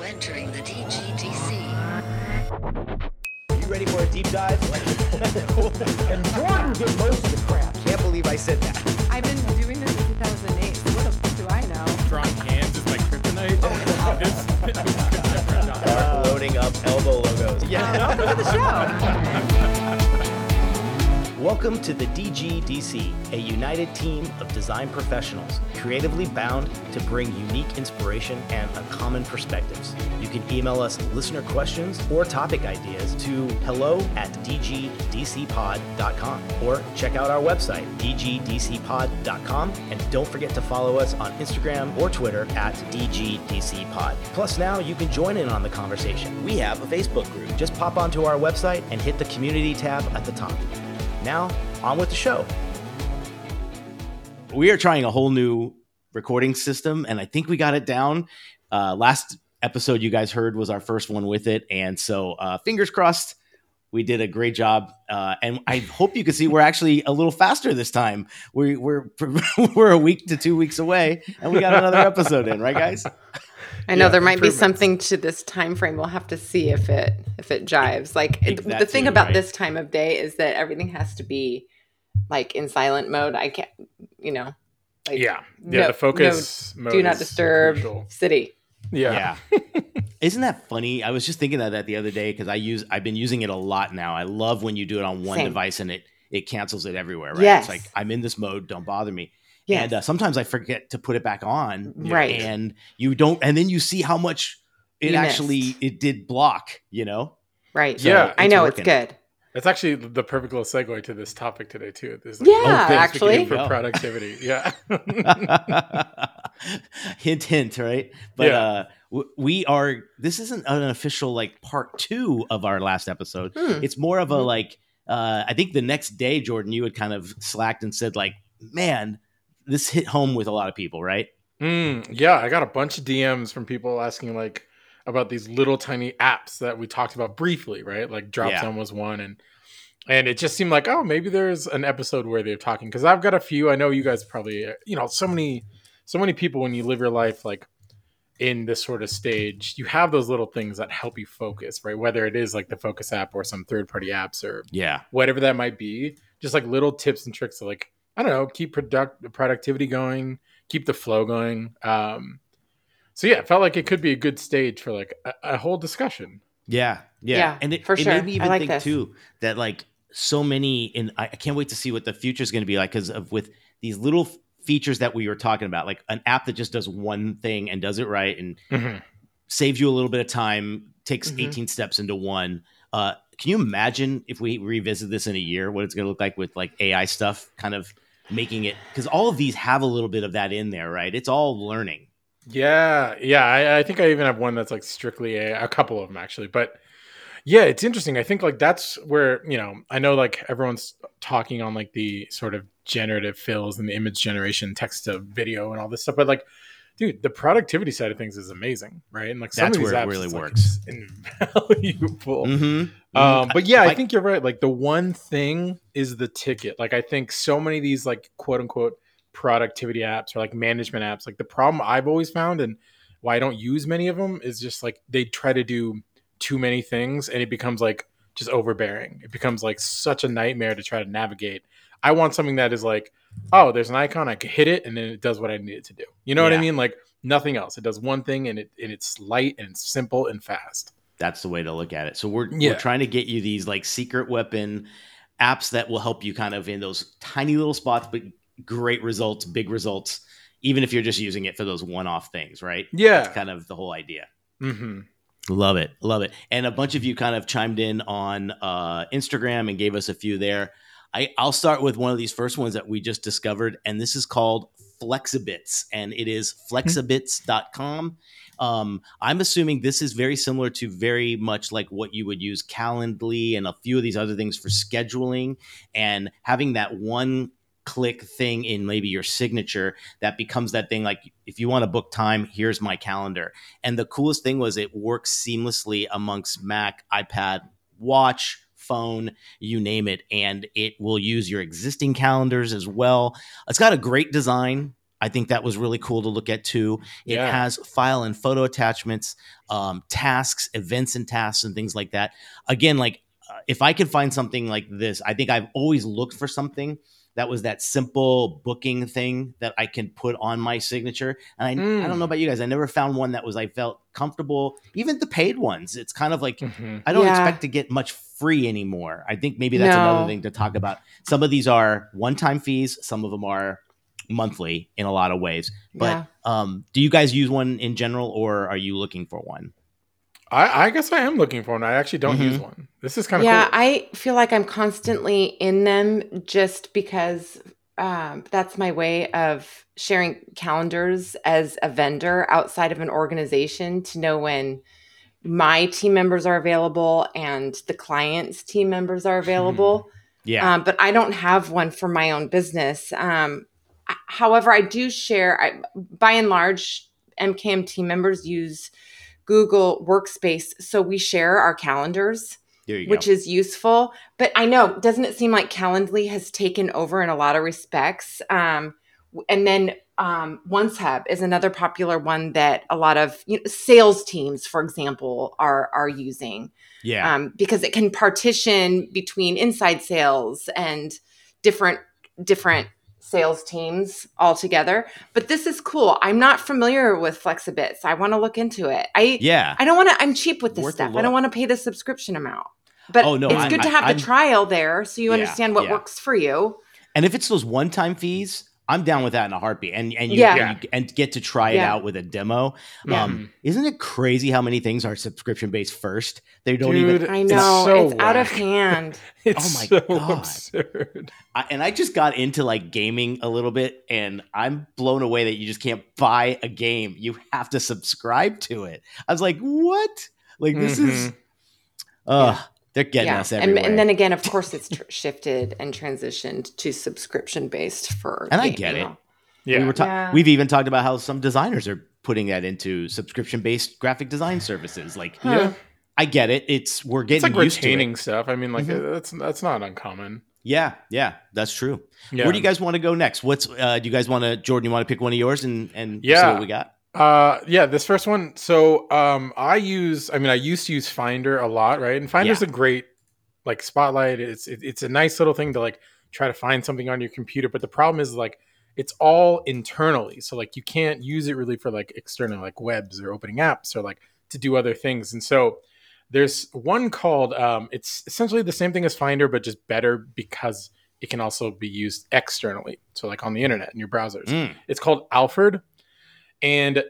entering the DGDC. You ready for a deep dive? And Jordan did most of the crap. Can't believe I said that. I've been doing this since 2008. So what the fuck do I know? Drawing hands is like kryptonite. Loading up elbow logos. Welcome to the show. Welcome to the DGDC, a united team of design professionals, creatively bound to bring unique inspiration and common perspectives. You can email us listener questions or topic ideas to hello@dgdcpod.com or check out our website, dgdcpod.com, and don't forget to follow us on Instagram or Twitter @dgdcpod. Plus now you can join in on the conversation. We have a Facebook group. Just pop onto our website and hit the community tab at the top. Now, on with the show. We are trying a whole new recording system, and I think we got it down. Last episode you guys heard was our first one with it, and so fingers crossed, we did a great job. And I hope you can see we're actually a little faster this time. We're a week to 2 weeks away, and we got another episode in, right, guys? I know there might be something to this time frame. We'll have to see if it jives. Like the thing about this time of day is that everything has to be like in silent mode. I can't, like, the focus mode. Do not disturb crucial. City. Yeah. Isn't that funny? I was just thinking of that the other day because I've been using it a lot now. I love when you do it on one device and it cancels it everywhere, right? Yes. It's like, I'm in this mode, don't bother me. Yes. And sometimes I forget to put it back on, right? And you don't, and then you see how much it did block, Right. So I know working. it's good. That's actually the perfect little segue to this topic today too. There's actually for productivity. Yeah. hint, right? But this isn't an official like part 2 of our last episode. It's more of a I think the next day, Jordan, you had kind of slacked and said like, man, this hit home with a lot of people, right? Yeah, I got a bunch of DMs from people asking like about these little tiny apps that we talked about briefly, right? Like Dropzone was one, and it just seemed like, oh, maybe there's an episode where they're talking, because I've got a few. I know you guys probably, so many people when you live your life like in this sort of stage, you have those little things that help you focus, right? Whether it is like the Focus app or some third-party apps or whatever that might be, just like little tips and tricks to like, I don't know, keep productivity going, keep the flow going. So it felt like it could be a good stage for like a whole discussion. Yeah. And it made me even think too that like so many, and I can't wait to see what the future is going to be like because of with these little features that we were talking about, like an app that just does one thing and does it right and saves you a little bit of time, takes 18 steps into one. Can you imagine if we revisit this in a year, what it's going to look like with like AI stuff kind of making it, because all of these have a little bit of that in there, right? It's all learning. Yeah. I think I even have one that's like strictly a couple of them actually, but yeah, it's interesting. I think like that's where, I know like everyone's talking on like the sort of generative fills and the image generation, text to video and all this stuff, but like, dude, the productivity side of things is amazing, right? And like some that's of these where apps it really like, works. Invaluable. But yeah, I think you're right. Like the one thing is the ticket. Like I think so many of these like quote unquote productivity apps or like management apps, like the problem I've always found and why I don't use many of them is just like they try to do too many things and it becomes like just overbearing. It becomes like such a nightmare to try to navigate. I want something that is like, oh, there's an icon, I can hit it and then it does what I need it to do. You know what I mean? Like nothing else. It does one thing and it's light and it's simple and fast. That's the way to look at it. So we're trying to get you these like secret weapon apps that will help you kind of in those tiny little spots, but great results, big results, even if you're just using it for those one-off things, right? Yeah. That's kind of the whole idea. Love it. And a bunch of you kind of chimed in on Instagram and gave us a few there. I'll start with one of these first ones that we just discovered, and this is called Flexibits, and it is flexibits.com. I'm assuming this is very similar to very much like what you would use Calendly and a few of these other things for scheduling and having that one click thing in maybe your signature that becomes that thing. Like if you want to book time, here's my calendar. And the coolest thing was it works seamlessly amongst Mac, iPad, watch, phone, you name it. And it will use your existing calendars as well. It's got a great design. I think that was really cool to look at too. It has file and photo attachments, tasks, events and tasks and things like that. Again, like if I could find something like this, I think I've always looked for something that was that simple booking thing that I can put on my signature. And I don't know about you guys. I never found one that was, I felt comfortable. Even the paid ones, it's kind of like, I don't expect to get much free anymore. I think maybe that's another thing to talk about. Some of these are one-time fees. Some of them are monthly in a lot of ways. But do you guys use one in general, or are you looking for one? I guess I am looking for one. I actually don't use one. This is kind of cool. Yeah, I feel like I'm constantly in them just because that's my way of sharing calendars as a vendor outside of an organization to know when my team members are available and the client's team members are available. But I don't have one for my own business. However, I do share, by and large, MKM team members use Google Workspace. So we share our calendars, which is useful. But I know, doesn't it seem like Calendly has taken over in a lot of respects? And then OneShub is another popular one that a lot of sales teams, for example, are using. Because it can partition between inside sales and different sales teams all together. But this is cool. I'm not familiar with Flexibits. I want to look into it. I don't want to, I'm cheap with this stuff. I don't want to pay the subscription amount. But it's good to have the trial there so you understand what works for you. And if it's those one-time fees, I'm down with that in a heartbeat. And and get to try it out with a demo. Isn't it crazy how many things are subscription-based first? They don't even. I know. It's out of hand. It's oh my God. Absurd. I just got into like gaming a little bit, and I'm blown away that you just can't buy a game. You have to subscribe to it. I was like, what? Like this is. They're getting us everywhere. And then again, of course, it's shifted and transitioned to subscription-based for. And I get it. We've even talked about how some designers are putting that into subscription-based graphic design services. Like, I get it. We're getting like used to retaining stuff. I mean, like that's not uncommon. Yeah, that's true. Yeah. Where do you guys want to go next? What's do you guys want to, Jordan? You want to pick one of yours and see what we got? This first one. So, I used to use Finder a lot, right? And Finder's a great like spotlight. It's a nice little thing to like try to find something on your computer. But the problem is like, it's all internally. So like you can't use it really for like external, like webs or opening apps or like to do other things. And so there's one called, it's essentially the same thing as Finder, but just better because it can also be used externally. So like on the internet in your browsers, it's called Alfred. And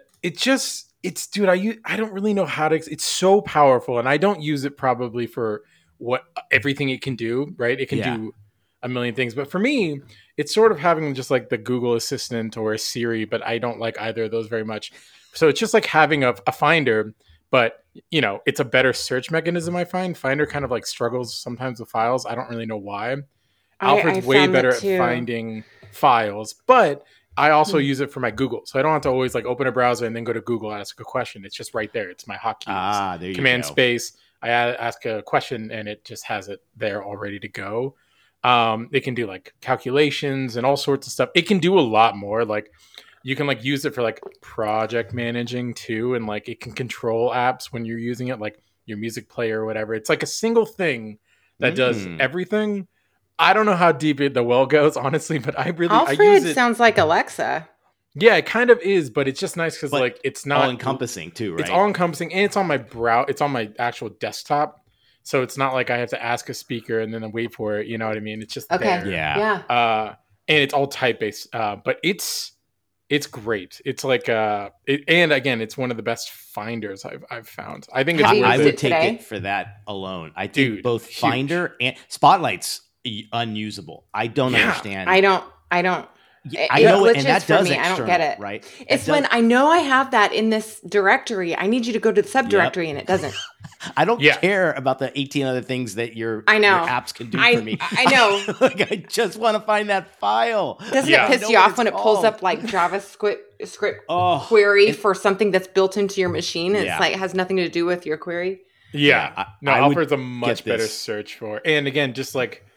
I don't really know how to, it's so powerful and I don't use it probably for what everything it can do, right? It can do a million things, but for me, it's sort of having just like the Google Assistant or a Siri, but I don't like either of those very much. So it's just like having a Finder, but it's a better search mechanism. I find Finder kind of like struggles sometimes with files. I don't really know why. Alfred's way better at finding files, but I also use it for my Google. So I don't have to always like open a browser and then go to Google and ask a question. It's just right there. It's my hotkeys. There you Command go. space. I ask a question and it just has it there all ready to go. It can do like calculations and all sorts of stuff. It can do a lot more. Like you can like use it for like project managing too. And like it can control apps when you're using it, like your music player or whatever. It's like a single thing that does everything. I don't know how deep the well goes, honestly, but I use it. Sounds like Alexa. Yeah, it kind of is, but it's just nice because like it's not all encompassing too, right? It's all encompassing, and it's on my it's on my actual desktop, so it's not like I have to ask a speaker and then wait for it. You know what I mean? It's just there. Yeah. And it's all type based, but it's great. It's like and again, it's one of the best finders I've found. I think it's I would take it for that alone. I think both huge. Finder and Spotlight's unusable. I don't understand. I don't. I know it, and that does I don't get it. Right? It's when I know I have that in this directory. I need you to go to the subdirectory, and it doesn't. I don't care about the 18 other things that your apps can do for me. I know. Like, I just want to find that file. Doesn't it piss you off when it pulls up like JavaScript query for something that's built into your machine? And it's like it has nothing to do with your query. Yeah. Alfred's a much better search for. And again, just like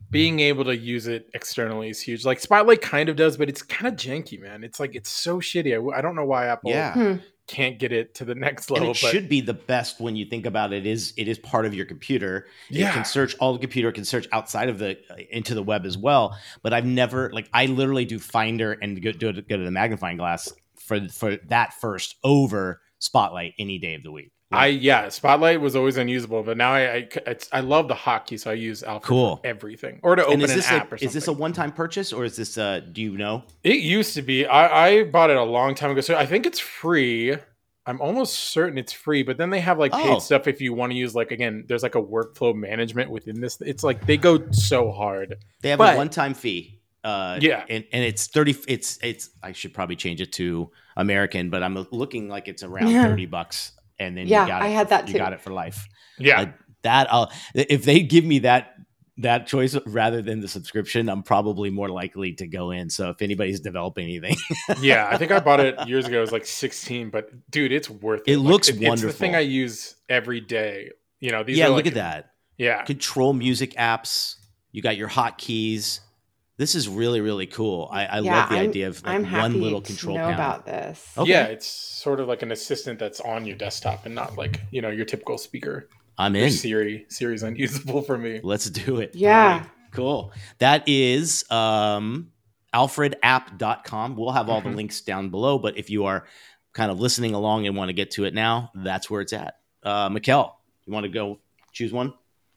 being able to use it externally is huge. Like Spotlight kind of does, but it's kind of janky, man. It's like, it's so shitty. I don't know why Apple can't get it to the next level. And it should be the best when you think about it. It is part of your computer. Yeah. It can search, all the computer can search outside of into the web as well. But I've never, like, I literally do Finder and go to the magnifying glass for that first over Spotlight any day of the week. Spotlight was always unusable, but now I love the hotkey, so I use Alfred for everything, or to open an app or something. Is this a one-time purchase, or is this do you know? It used to be. I bought it a long time ago, so I think it's free. I'm almost certain it's free, but then they have like paid stuff if you want to use, like, again, there's like a workflow management within this. It's like they go so hard. They have a one-time fee. And it's 30. It's I should probably change it to American, but I'm looking like it's around $30. And then I had that too. You got it for life. Yeah, if they give me that choice rather than the subscription, I'm probably more likely to go in. So if anybody's developing anything, I think I bought it years ago. It was like 16, but dude, it's worth it. It looks wonderful. It's the thing I use every day. You know, these. Look at that. Yeah, control music apps. You got your hotkeys. This is really, really cool. I love the idea of like one little control panel. About this. Okay. Yeah, it's sort of like an assistant that's on your desktop and not like, you know, your typical speaker. I'm in. Siri's unusable for me. Let's do it. Yeah. Right. Cool. That is alfredapp.com. We'll have all the links down below, but if you are kind of listening along and want to get to it now, that's where it's at. Mikkel, you want to go choose one?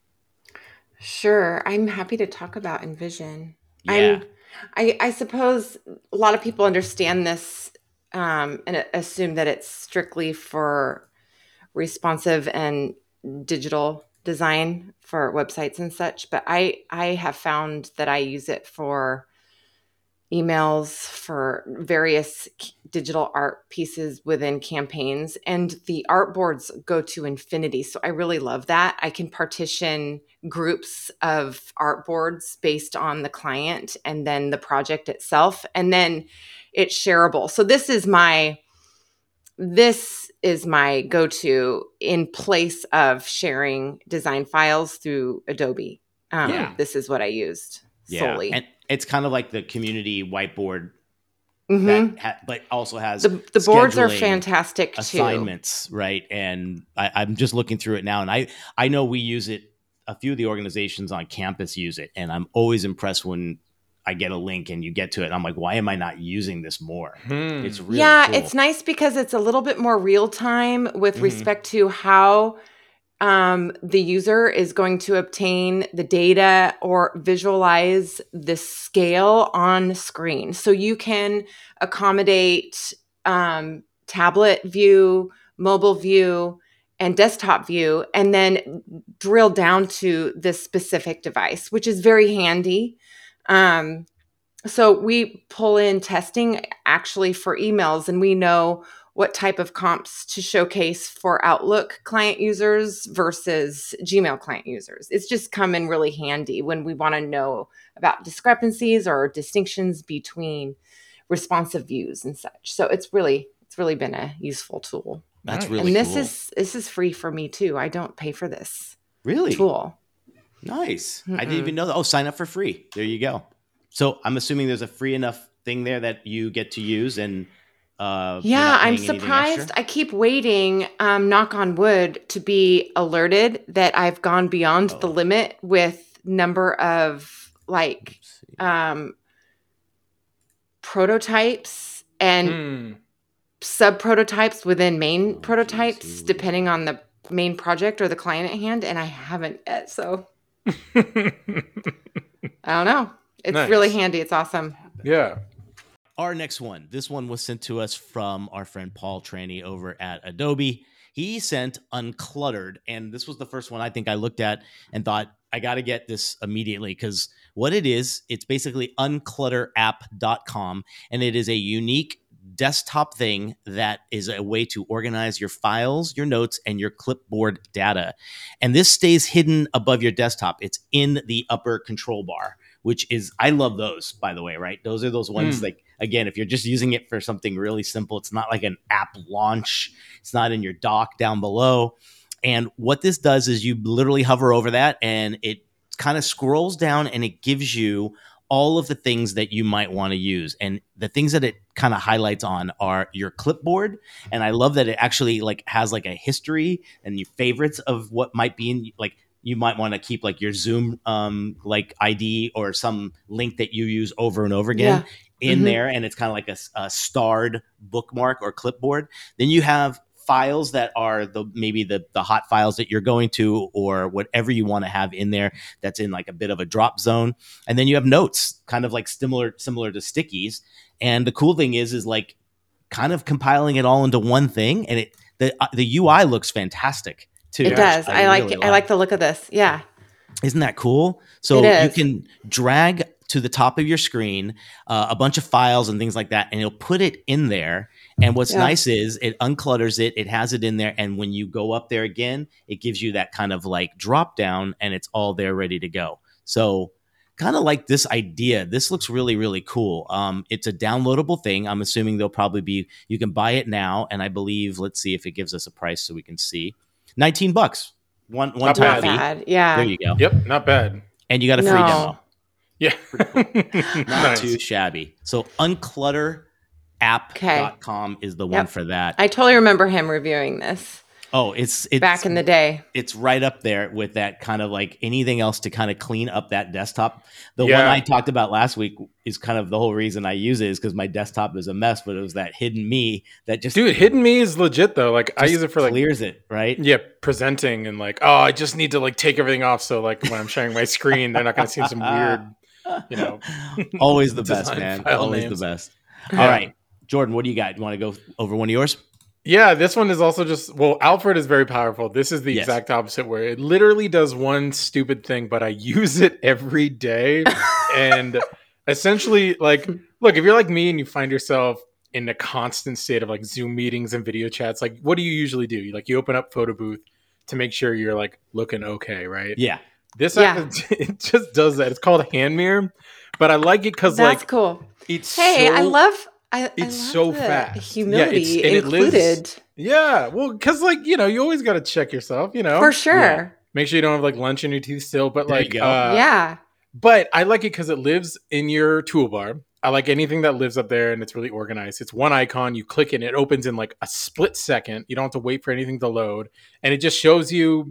Sure. I'm happy to talk about InVision. Yeah. I suppose a lot of people understand this and assume that it's strictly for responsive and digital design for websites and such. But I have found that I use it for emails, for various digital art pieces within campaigns, and the artboards go to infinity. So I really love that. I can partition groups of artboards based on the client and then the project itself, and then it's shareable. So this is my go-to in place of sharing design files through Adobe. This is what I used solely. And it's kind of like the community whiteboard, but also has the boards are fantastic assignments, too. Right? And I'm just looking through it now, and I know we use it. A few of the organizations on campus use it, and I'm always impressed when I get a link and you get to it. And I'm like, why am I not using this more? It's really cool. It's nice because it's a little bit more real time with respect to how the user is going to obtain the data or visualize the scale on screen. So you can accommodate tablet view, mobile view, and desktop view, and then drill down to this specific device, which is very handy. So we pull in testing actually for emails, and we know what type of comps to showcase for Outlook client users versus Gmail client users. It's just come in really handy when we want to know about discrepancies or distinctions between responsive views and such. So it's really been a useful tool. That's really cool. And this is free for me too. I don't pay for this. Really? Tool. Nice. I didn't even know that. Oh, sign up for free. There you go. So I'm assuming there's a free enough thing there that you get to use, and I'm surprised. I keep waiting, knock on wood, to be alerted that I've gone beyond the limit with number of prototypes and sub prototypes within main prototypes, depending on the main project or the client at hand, and I haven't yet. So I don't know. It's really handy. It's awesome. Yeah. Our next one. This one was sent to us from our friend Paul Traney over at Adobe. He sent Uncluttered, and this was the first one I think I looked at and thought, I got to get this immediately, because what it is, it's basically unclutterapp.com, and it is a unique desktop thing that is a way to organize your files, your notes, and your clipboard data. And this stays hidden above your desktop. It's in the upper control bar, which is, I love those, by the way, right? Those are those ones, like, again, if you're just using it for something really simple, it's not like an app launch. It's not in your dock down below. And what this does is you literally hover over that, and it kind of scrolls down and it gives you all of the things that you might want to use. And the things that it kind of highlights on are your clipboard. And I love that it actually like has like a history and your favorites of what might be in, like, you might want to keep like your Zoom like ID or some link that you use over and over again in there. And it's kind of like a starred bookmark or clipboard. Then you have files that are maybe the hot files that you're going to, or whatever you want to have in there that's in like a bit of a drop zone. And then you have notes, kind of like similar to stickies. And the cool thing is like kind of compiling it all into one thing. And the UI looks fantastic too. It does. I like the look of this. Yeah. Isn't that cool? So you can drag to the top of your screen a bunch of files and things like that, and it'll put it in there. And what's nice is it unclutters it. It has it in there. And when you go up there again, it gives you that kind of like drop down and it's all there ready to go. So kind of like this idea. This looks really, really cool. It's a downloadable thing. I'm assuming they'll probably be, you can buy it now. And I believe, let's see if it gives us a price so we can see. $19. One time fee. Yeah. There you go. Yep. Not bad. And you got a free demo. Yeah. Cool. Not too shabby. So unclutterapp.com is the one for that. I totally remember him reviewing this. Oh, it's back in the day. It's right up there with that kind of like anything else to kind of clean up that desktop. The one I talked about last week is kind of the whole reason I use it is because my desktop is a mess, but it was that Hidden Me that just... Dude, Hidden Me is legit though. Like I use it for like... clears it, right? Yeah, presenting and like, oh, I just need to like take everything off. So like when I'm sharing my screen, they're not going to see some weird, Always the best, man. Always the best. All right. Jordan, what do you got? You want to go over one of yours? Yeah, this one is also just, Alfred is very powerful. This is the exact opposite where it literally does one stupid thing, but I use it every day. And essentially, like, look, if you're like me and you find yourself in a constant state of like Zoom meetings and video chats, like what do you usually do? You open up Photo Booth to make sure you're like looking okay, right? Yeah. This app, it just does that. It's called Hand Mirror, but I like it because like, cool. It's I love so fast. Humility included. Well, because like you always got to check yourself. For sure. Make sure you don't have like lunch in your teeth still. But there like, you go. But I like it because it lives in your toolbar. I like anything that lives up there and it's really organized. It's one icon. You click it, and it opens in like a split second. You don't have to wait for anything to load, and it just shows you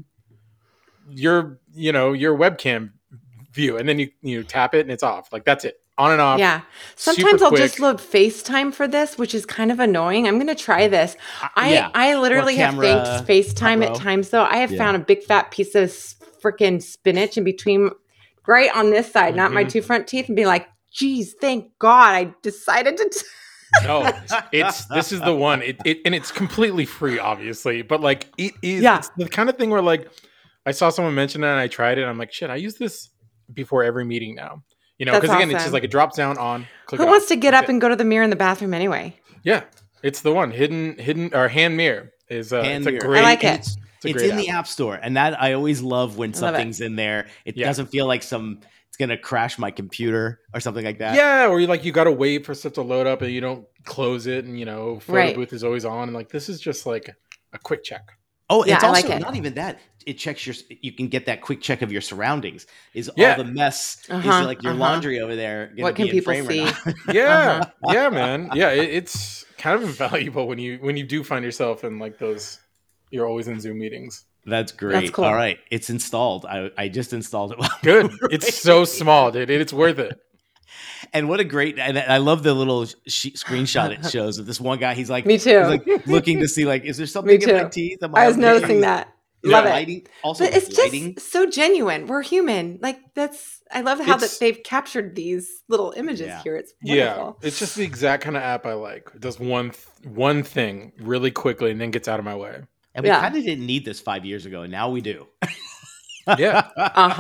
your webcam view, and then you tap it and it's off. Like that's it. On and off. Yeah. Sometimes I'll just load FaceTime for this, which is kind of annoying. I'm going to try this. I literally have thanked FaceTime at times, though. I have found a big fat piece of freaking spinach in between, right on this side, not my two front teeth, and be like, geez, thank God I decided to. No, this is the one. And it's completely free, obviously. But like, it is it's the kind of thing where like, I saw someone mention it and I tried it. And I'm like, shit, I use this before every meeting now. Because again, it's just like it drops down on. Who wants to get up and go to the mirror in the bathroom anyway? Yeah, it's the one. Hidden or Hand Mirror is it's a great. I like it. It's in the App Store, and that I always love when something's in there. It doesn't feel like it's gonna crash my computer or something like that. Yeah, or you got to wait for stuff to load up and you don't close it, and Photo Booth is always on, and like this is just like a quick check. Oh, it's also not even that. It checks you can get that quick check of your surroundings. Is all the mess is like your laundry over there? What can people see? Yeah, man. Yeah, it's kind of invaluable when you do find yourself in like those. You're always in Zoom meetings. That's great. That's cool. All right, it's installed. I just installed it. Good. It's so small, dude. It's worth it. And what a great! And I love the little screenshot it shows of this one guy. He's like, me too. He's like looking to see like, is there something in my teeth? I was noticing that. Love it. Lighting, also, but it's just so genuine. We're human. Like I love how that they've captured these little images here. It's wonderful. It's just the exact kind of app I like. It does one thing really quickly and then gets out of my way. And we kind of didn't need this 5 years ago, and now we do. Yeah.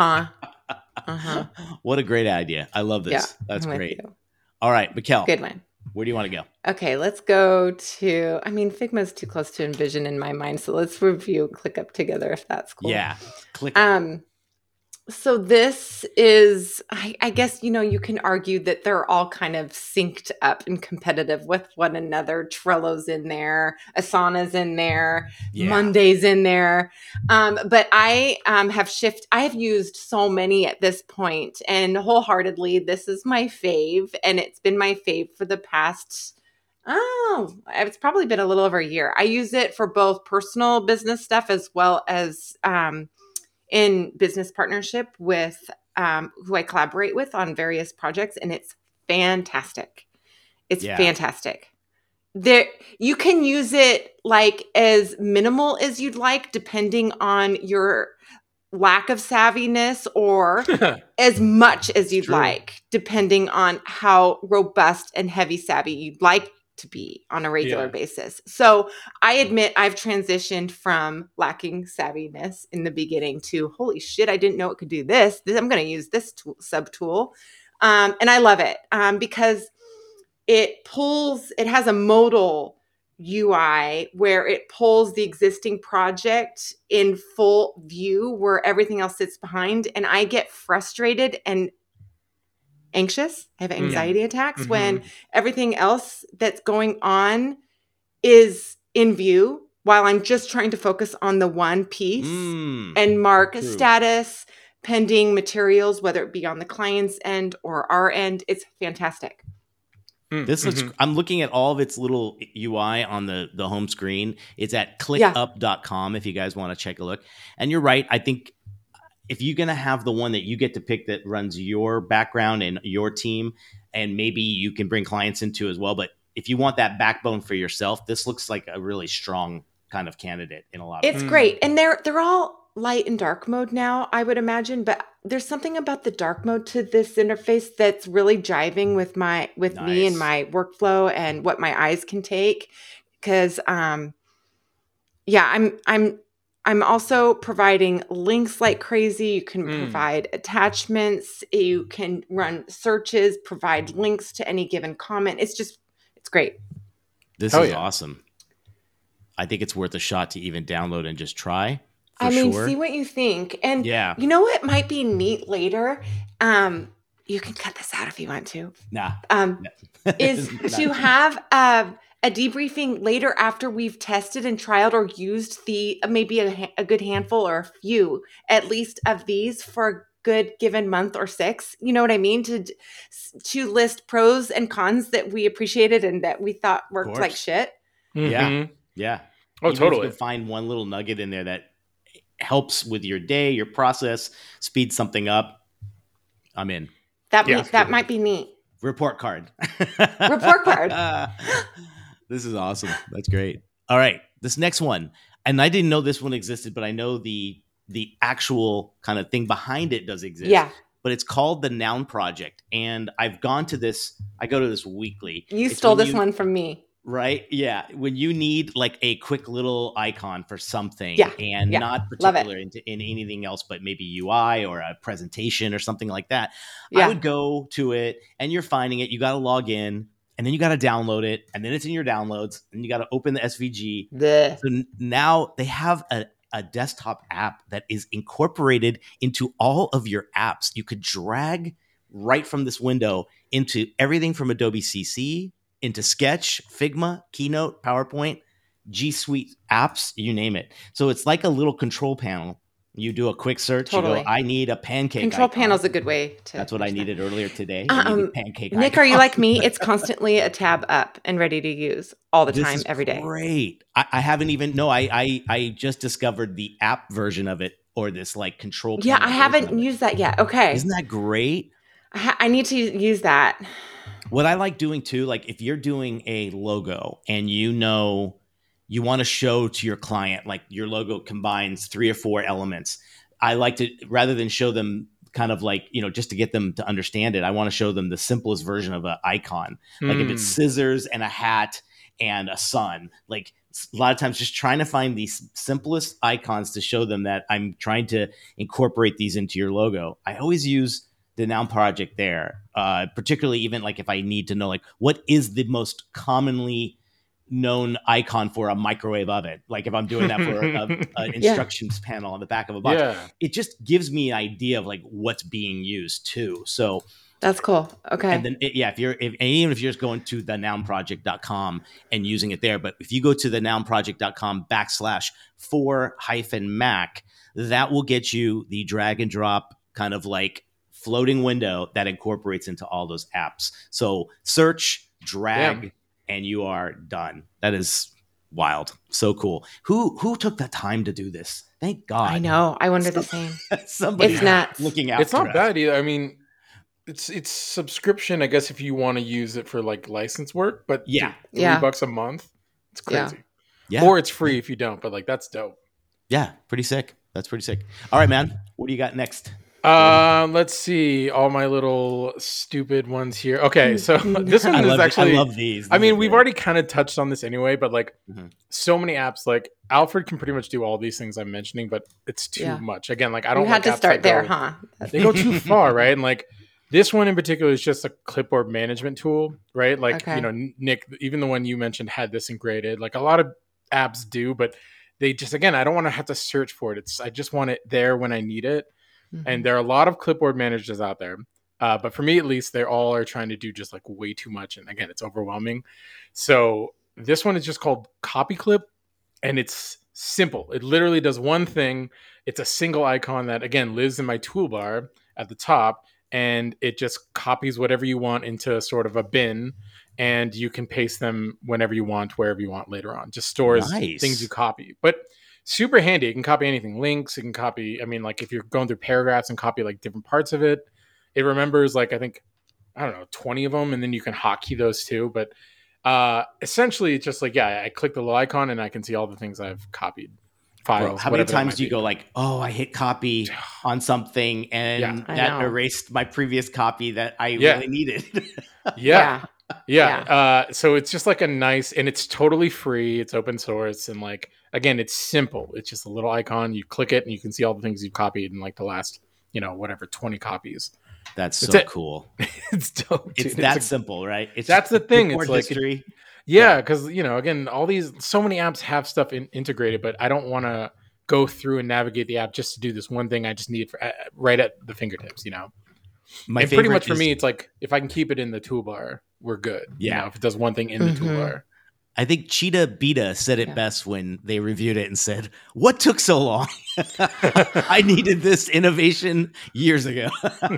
What a great idea. I love this. Yeah, that's great. All right, Mikkel. Good one. Where do you want to go? Okay, let's go to, Figma's too close to Envision in my mind, so let's review ClickUp together if that's cool. Yeah, ClickUp. So this is, I guess, you can argue that they're all kind of synced up and competitive with one another. Trello's in there, Asana's in there, Monday's in there. But I have used so many at this point, and wholeheartedly, this is my fave, and it's been my fave for the past, it's probably been a little over a year. I use it for both personal business stuff as well as, in business partnership with who I collaborate with on various projects, and it's fantastic. It's fantastic. You can use it like as minimal as you'd like, depending on your lack of savviness, or as much as you'd like, depending on how robust and heavy savvy you'd like to be on a regular basis. So I admit I've transitioned from lacking savviness in the beginning to, holy shit, I didn't know it could do this. I'm going to use this sub tool. And I love it because it has a modal UI where it pulls the existing project in full view where everything else sits behind. And I get frustrated and anxious. I have anxiety attacks when everything else that's going on is in view while I'm just trying to focus on the one piece and mark status, pending materials, whether it be on the client's end or our end. It's fantastic. This looks, I'm looking at all of its little UI on the home screen. It's at clickup.com if you guys want to check a look. And you're right. I think if you're going to have the one that you get to pick that runs your background and your team, and maybe you can bring clients into as well. But if you want that backbone for yourself, this looks like a really strong kind of candidate in a lot of ways. It's great. And they're all light and dark mode now, I would imagine. But there's something about the dark mode to this interface that's really jiving with me and my workflow and what my eyes can take. Because I'm also providing links like crazy. You can provide attachments. You can run searches, provide links to any given comment. It's great. This is awesome. I think it's worth a shot to even download and just try. See what you think. And you know what might be neat later? You can cut this out if you want to. Is to have a debriefing later after we've tested and trialed or used maybe a good handful or a few at least of these for a good given month or 6. You know what I mean? To list pros and cons that we appreciated and that we thought worked like shit. Yeah. Oh, even totally. If you can find one little nugget in there that helps with your day, your process, speed something up, I'm in. That might be neat. Report card. This is awesome. That's great. All right. This next one. And I didn't know this one existed, but I know the actual kind of thing behind it does exist. Yeah. But it's called the Noun Project. And I've gone to this. I go to this weekly. You stole this one from me. Right? Yeah. When you need like a quick little icon for something and not particular in anything else, but maybe UI or a presentation or something like that, I would go to it and you're finding it. You got to log in. And then you got to download it, and then it's in your downloads, and you got to open the SVG. So now they have a desktop app that is incorporated into all of your apps. You could drag right from this window into everything from Adobe CC, into Sketch, Figma, Keynote, PowerPoint, G Suite apps, you name it. So it's like a little control panel. You do a quick search. Totally. You go, I need a pancake Control icon. panel's a good way to. That's what I needed earlier today. Nick, are you like me? It's constantly a tab up and ready to use all the time, every day. Great. I haven't even. No, I just discovered the app version of it, or this like control. Yeah, I haven't used that yet. Okay, isn't that great? I need to use that. What I like doing too, like if you're doing a logo and you want to show to your client, like your logo combines 3 or 4 elements. I like to, rather than show them kind of like, just to get them to understand it, I want to show them the simplest version of an icon. Like if it's scissors and a hat and a sun, like a lot of times just trying to find these simplest icons to show them that I'm trying to incorporate these into your logo. I always use the Noun Project there, particularly even like if I need to know like what is the most commonly known icon for a microwave oven. Like if I'm doing that for an instructions panel on the back of a box, it just gives me an idea of like what's being used too. So that's cool. Okay. And then even if you're just going to thenounproject.com and using it there, but if you go to thenounproject.com/for-Mac, that will get you the drag and drop kind of like floating window that incorporates into all those apps. So search, drag, and you are done. That is wild. So cool. Who took the time to do this? Thank God. I know. I wonder the same. Somebody's looking out. It's not bad either. I mean, it's subscription, I guess, if you want to use it for like license work, but $3 a month, it's crazy. Yeah. Or it's free if you don't, but like that's dope. Yeah, pretty sick. That's pretty sick. All right, man. What do you got next? Let's see. All my little stupid ones here. Okay, so this one is actually. I love these. I mean, we've already kind of touched on this anyway, but like so many apps, like Alfred can pretty much do all these things I'm mentioning, but it's too much. Again, like I don't. You had to start there, huh? They go too far, right? And like this one in particular is just a clipboard management tool, right? Like Nick, even the one you mentioned had this integrated. Like a lot of apps do, but they just I don't want to have to search for it. I just want it there when I need it. And there are a lot of clipboard managers out there. But for me, at least, they all are trying to do just like way too much. And again, it's overwhelming. So this one is just called CopyClip. And it's simple. It literally does one thing. It's a single icon that, again, lives in my toolbar at the top. And it just copies whatever you want into sort of a bin. And you can paste them whenever you want, wherever you want later on. Just stores things you copy. But super handy. It can copy anything. Links. It can copy, like if you're going through paragraphs and copy like different parts of it, it remembers like, I think, 20 of them. And then you can hotkey those too. But essentially it's just like, I click the little icon and I can see all the things I've copied. Files. Bro, how many times do you go like, I hit copy on something and that erased my previous copy that I really needed. So it's just like a nice, and it's totally free. It's open source. And like, again, it's simple. It's just a little icon. You click it and you can see all the things you've copied in like the last, 20 copies. That's so cool. It's dope. It's that simple, right? That's the thing. It's like history. Because, again, so many apps have stuff integrated, but I don't want to go through and navigate the app just to do this one thing. I just need it right at the fingertips, And pretty much for me, it's like, if I can keep it in the toolbar, we're good. If it does one thing in the toolbar. I think Cheetah Beta said it best when they reviewed it and said, "What took so long? I needed this innovation years ago."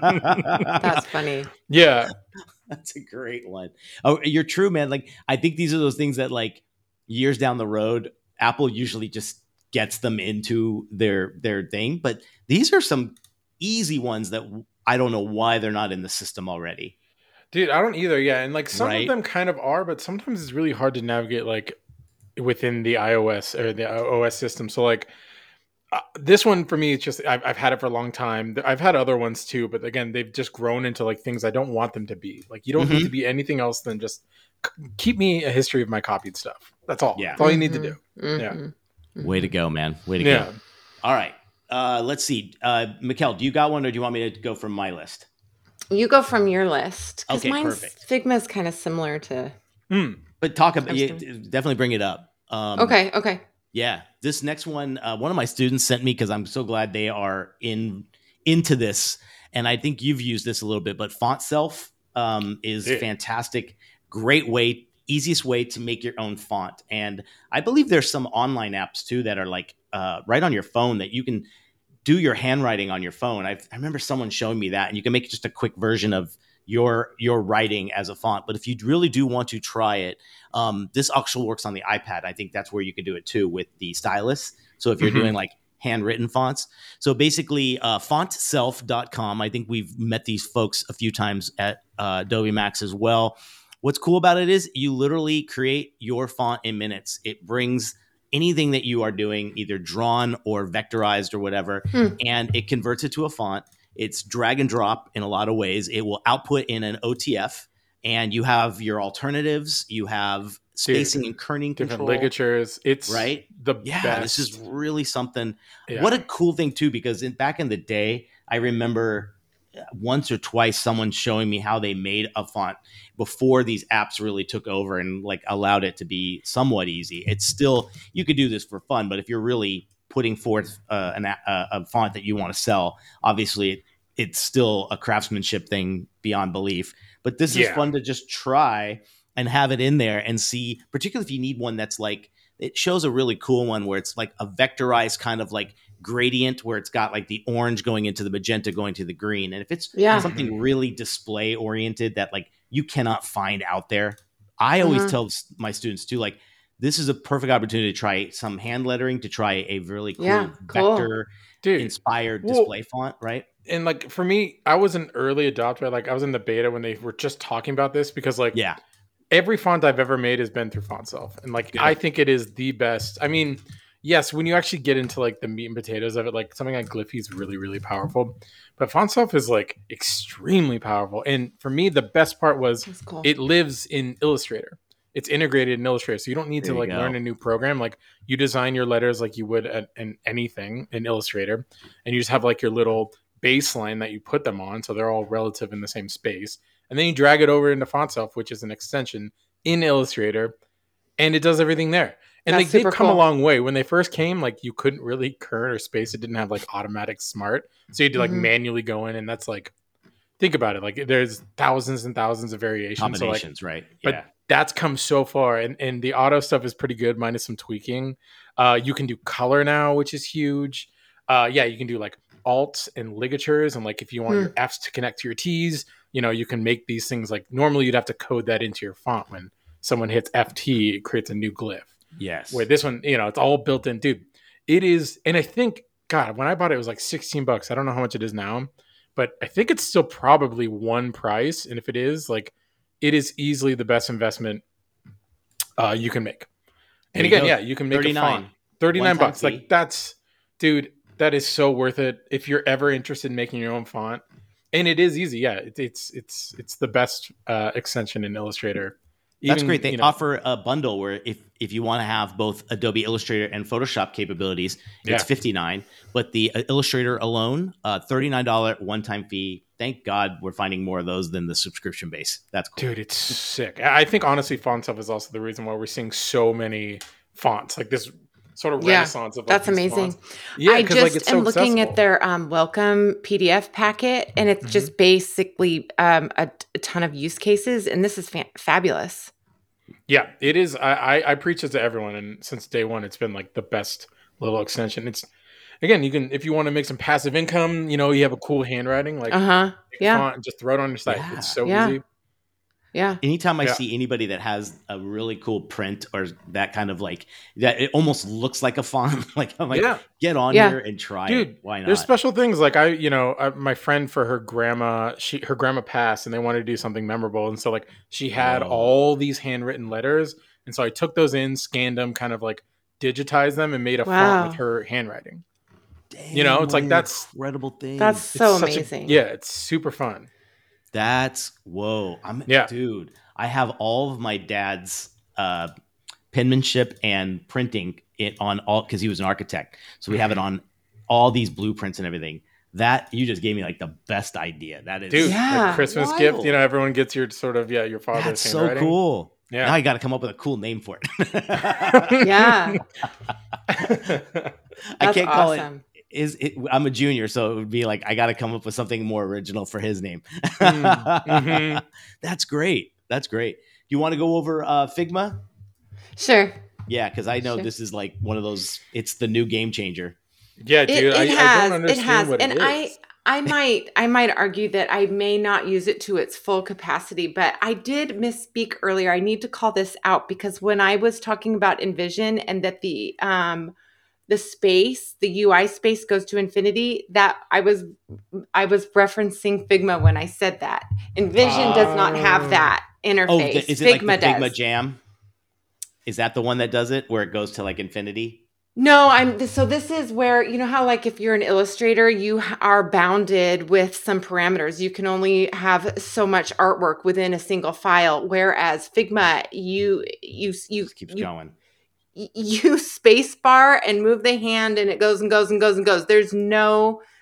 That's funny. Yeah. That's a great one. Oh, you're true, man. Like, I think these are those things that like years down the road, Apple usually just gets them into their thing. But these are some easy ones that I don't know why they're not in the system already. Dude, I don't either. Yeah. And like some of them kind of are, but sometimes it's really hard to navigate like within the iOS or the OS system. So like this one for me, it's just, I've had it for a long time. I've had other ones too, but again, they've just grown into like things I don't want them to be. Like you don't need to be anything else than just keep me a history of my copied stuff. That's all. Yeah. That's all you need to do. Yeah. Way to go, man. Way to go. All right. Let's see. Mikkel, do you got one or do you want me to go from my list? You go from your list. Okay, perfect. Figma is kind of similar to. But talk about definitely bring it up. Okay. Yeah, this next one, one of my students sent me because I'm so glad they are into this, and I think you've used this a little bit. But FontSelf is fantastic, great way, easiest way to make your own font, and I believe there's some online apps too that are like right on your phone that you can do your handwriting on your phone. I remember someone showing me that, and you can make just a quick version of your writing as a font. But if you really do want to try it, this actually works on the iPad. I think that's where you can do it too with the stylus. So if you're doing like handwritten fonts. So basically fontself.com. I think we've met these folks a few times at Adobe Max as well. What's cool about it is you literally create your font in minutes. It brings anything that you are doing, either drawn or vectorized or whatever, and it converts it to a font. It's drag and drop in a lot of ways. It will output in an OTF, and you have your alternatives. You have spacing and kerning different control. Ligatures. It's the best. This is really something. Yeah. What a cool thing too, because back in the day, I remember once or twice someone showing me how they made a font before these apps really took over and like allowed it to be somewhat easy. It's still, you could do this for fun, but if you're really putting forth a font that you want to sell, obviously it's still a craftsmanship thing beyond belief. But this is fun to just try and have it in there and see, particularly if you need one that's like, it shows a really cool one where it's like a vectorized kind of like gradient where it's got like the orange going into the magenta going to the green. And if it's something really display oriented that like you cannot find out there, I always tell my students too, like, this is a perfect opportunity to try some hand lettering, to try a really cool vector inspired display font, right? And like for me, I was an early adopter. Like I was in the beta when they were just talking about this because like every font I've ever made has been through FontSelf. And like I think it is the best. I mean, yes, when you actually get into like the meat and potatoes of it, like something like Glyphy is really, really powerful. But FontSelf is like extremely powerful. And for me, the best part was it lives in Illustrator. It's integrated in Illustrator. So you don't need to like learn a new program. Like you design your letters like you would in anything in Illustrator. And you just have like your little baseline that you put them on. So they're all relative in the same space. And then you drag it over into FontSelf, which is an extension in Illustrator. And it does everything there. And like they've come a long way. When they first came, like you couldn't really kern or space. It didn't have like automatic smart. So you had to like manually go in. And that's like, think about it. Like there's thousands and thousands of variations. Combinations, so like, right? But that's come so far. And the auto stuff is pretty good, minus some tweaking. You can do color now, which is huge. You can do like alts and ligatures. And like if you want your Fs to connect to your Ts, you know, you can make these things like normally you'd have to code that into your font. When someone hits FT, it creates a new glyph. Yes. Where this one, you know, it's all built in. Dude, it is. And I think, God, when I bought it, it was like $16. I don't know how much it is now, but I think it's still probably one price. And if it is, like, it is easily the best investment you can make. And again, you can make a font. $39. Like that's, dude, that is so worth it. If you're ever interested in making your own font, and it is easy. Yeah. It's the best extension in Illustrator. That's great. They offer a bundle where if you want to have both Adobe Illustrator and Photoshop capabilities, it's $59. But the Illustrator alone, $39 one-time fee. Thank God we're finding more of those than the subscription base. That's cool. Dude, it's sick. I think honestly, FontSelf is also the reason why we're seeing so many fonts. Like this sort of renaissance of like, that's amazing. Fonts. Yeah, I just like, am looking at their welcome PDF packet, and it's just basically a ton of use cases, and this is fabulous. Yeah, it is. I preach it to everyone, and since day one, it's been like the best little extension. It's again, you can if you want to make some passive income, you know, you have a cool handwriting, like font and just throw it on your site. Yeah. It's so easy. Yeah. Anytime I see anybody that has a really cool print or that kind of like that, it almost looks like a font. Like I'm like, get on here and try it. Why not? There's special things like my friend for her grandma passed and they wanted to do something memorable, and so like she had all these handwritten letters, and so I took those in, scanned them, kind of like digitized them, and made a font with her handwriting. Dang, you know, it's like that's incredible thing. That's so amazing. It's super fun. That's dude. I have all of my dad's penmanship and printing it on all because he was an architect. So we have it on all these blueprints and everything. That you just gave me like the best idea. That is, dude, like Christmas gift. You know, everyone gets your sort of your father's. That's so cool. Yeah, now I got to come up with a cool name for it. Yeah, I can't call it. I'm a junior, so it would be like I got to come up with something more original for his name. That's great. That's great. Do you want to go over Figma? Sure. Yeah, because I know this is like one of those. It's the new game changer. Yeah, dude. I don't understand what it is. I might argue that I may not use it to its full capacity, but I did misspeak earlier. I need to call this out because when I was talking about InVision and that the space, the UI space goes to infinity, that I was referencing Figma when I said that. InVision does not have that interface. Oh, is it Figma like the Figma does. Jam? Is that the one that does it where it goes to like infinity? No, so this is where, you know how like if you're an illustrator, you are bounded with some parameters. You can only have so much artwork within a single file, whereas Figma, you keeps going. You space bar and move the hand and it goes and goes and goes and goes. There's no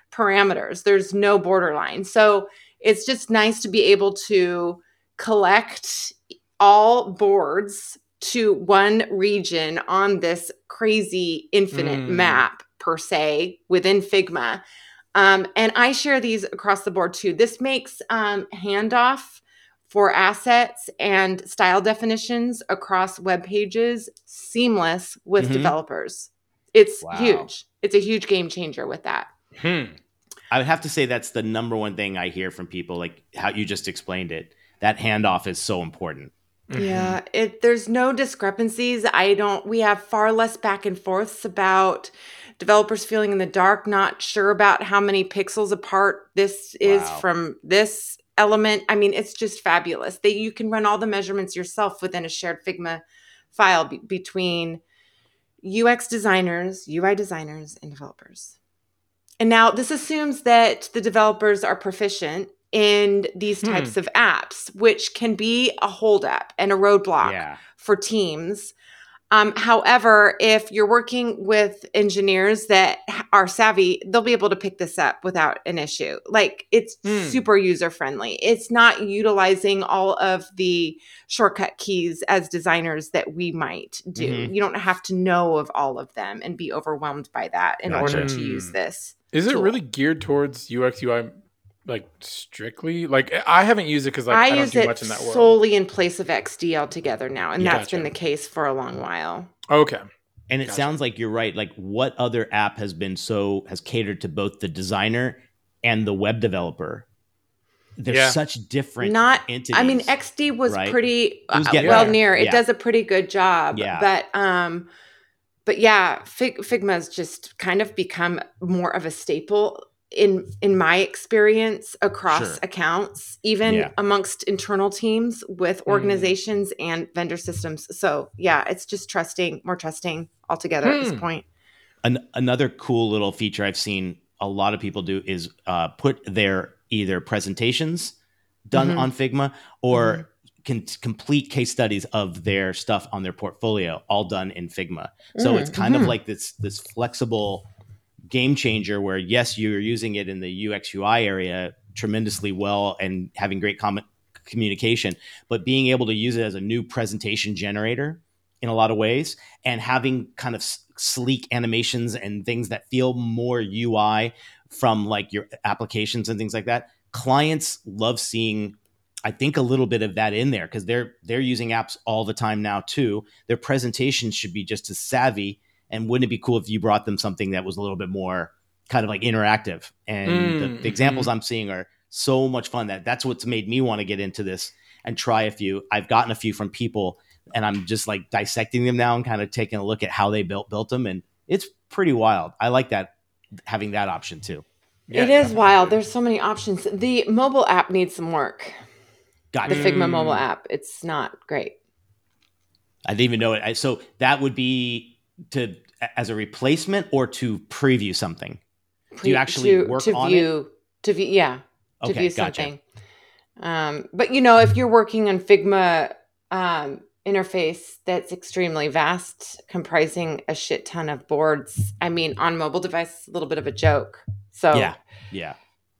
parameters. There's no borderline. So it's just nice to be able to collect all boards to one region on this crazy infinite map per se within Figma. And I share these across the board too. This makes handoff for assets and style definitions across web pages seamless with developers. It's huge. It's a huge game changer with that. I would have to say that's the number one thing I hear from people, like how you just explained it. That handoff is so important. Yeah, there's no discrepancies. We have far less back and forths about developers feeling in the dark, not sure about how many pixels apart this is from this element. I mean, it's just fabulous. You can run all the measurements yourself within a shared Figma file between UX designers, UI designers, and developers. And now this assumes that the developers are proficient in these types of apps, which can be a holdup and a roadblock for teams. However, if you're working with engineers that are savvy, they'll be able to pick this up without an issue. Like, it's super user-friendly. It's not utilizing all of the shortcut keys as designers that we might do. You don't have to know of all of them and be overwhelmed by that in order to use this. Is it really geared towards UX, UI, like strictly? Like, I haven't used it because I don't do much in that world. Solely in place of XD altogether now, and that's been the case for a long while. Okay. And it sounds like you're right. Like, what other app has catered to both the designer and the web developer? They're such different entities. I mean, XD was pretty near. It does a pretty good job. Yeah. But yeah, Figma's just kind of become more of a staple in my experience across accounts, even amongst internal teams with organizations and vendor systems. So yeah, it's just more trusting altogether at this point. Another cool little feature I've seen a lot of people do is put their either presentations done on Figma or complete case studies of their stuff on their portfolio, all done in Figma. So it's kind of like this flexible game changer where, yes, you're using it in the UX UI area tremendously well and having great communication, but being able to use it as a new presentation generator in a lot of ways and having kind of sleek animations and things that feel more UI from like your applications and things like that. Clients love seeing, I think, a little bit of that in there because they're using apps all the time now too. Their presentations should be just as savvy. And wouldn't it be cool if you brought them something that was a little bit more kind of like interactive? And the examples I'm seeing are so much fun that's what's made me want to get into this and try a few. I've gotten a few from people and I'm just like dissecting them now and kind of taking a look at how they built them. And it's pretty wild. I like that, having that option too. Yeah, it is wild. There's so many options. The mobile app needs some work. Gotcha. The Figma mobile app. It's not great. I didn't even know it. So that would be as a replacement or to preview something? Do you actually work on it? To view something. But if you're working on Figma interface that's extremely vast, comprising a shit ton of boards, I mean, on mobile device, it's a little bit of a joke. So yeah.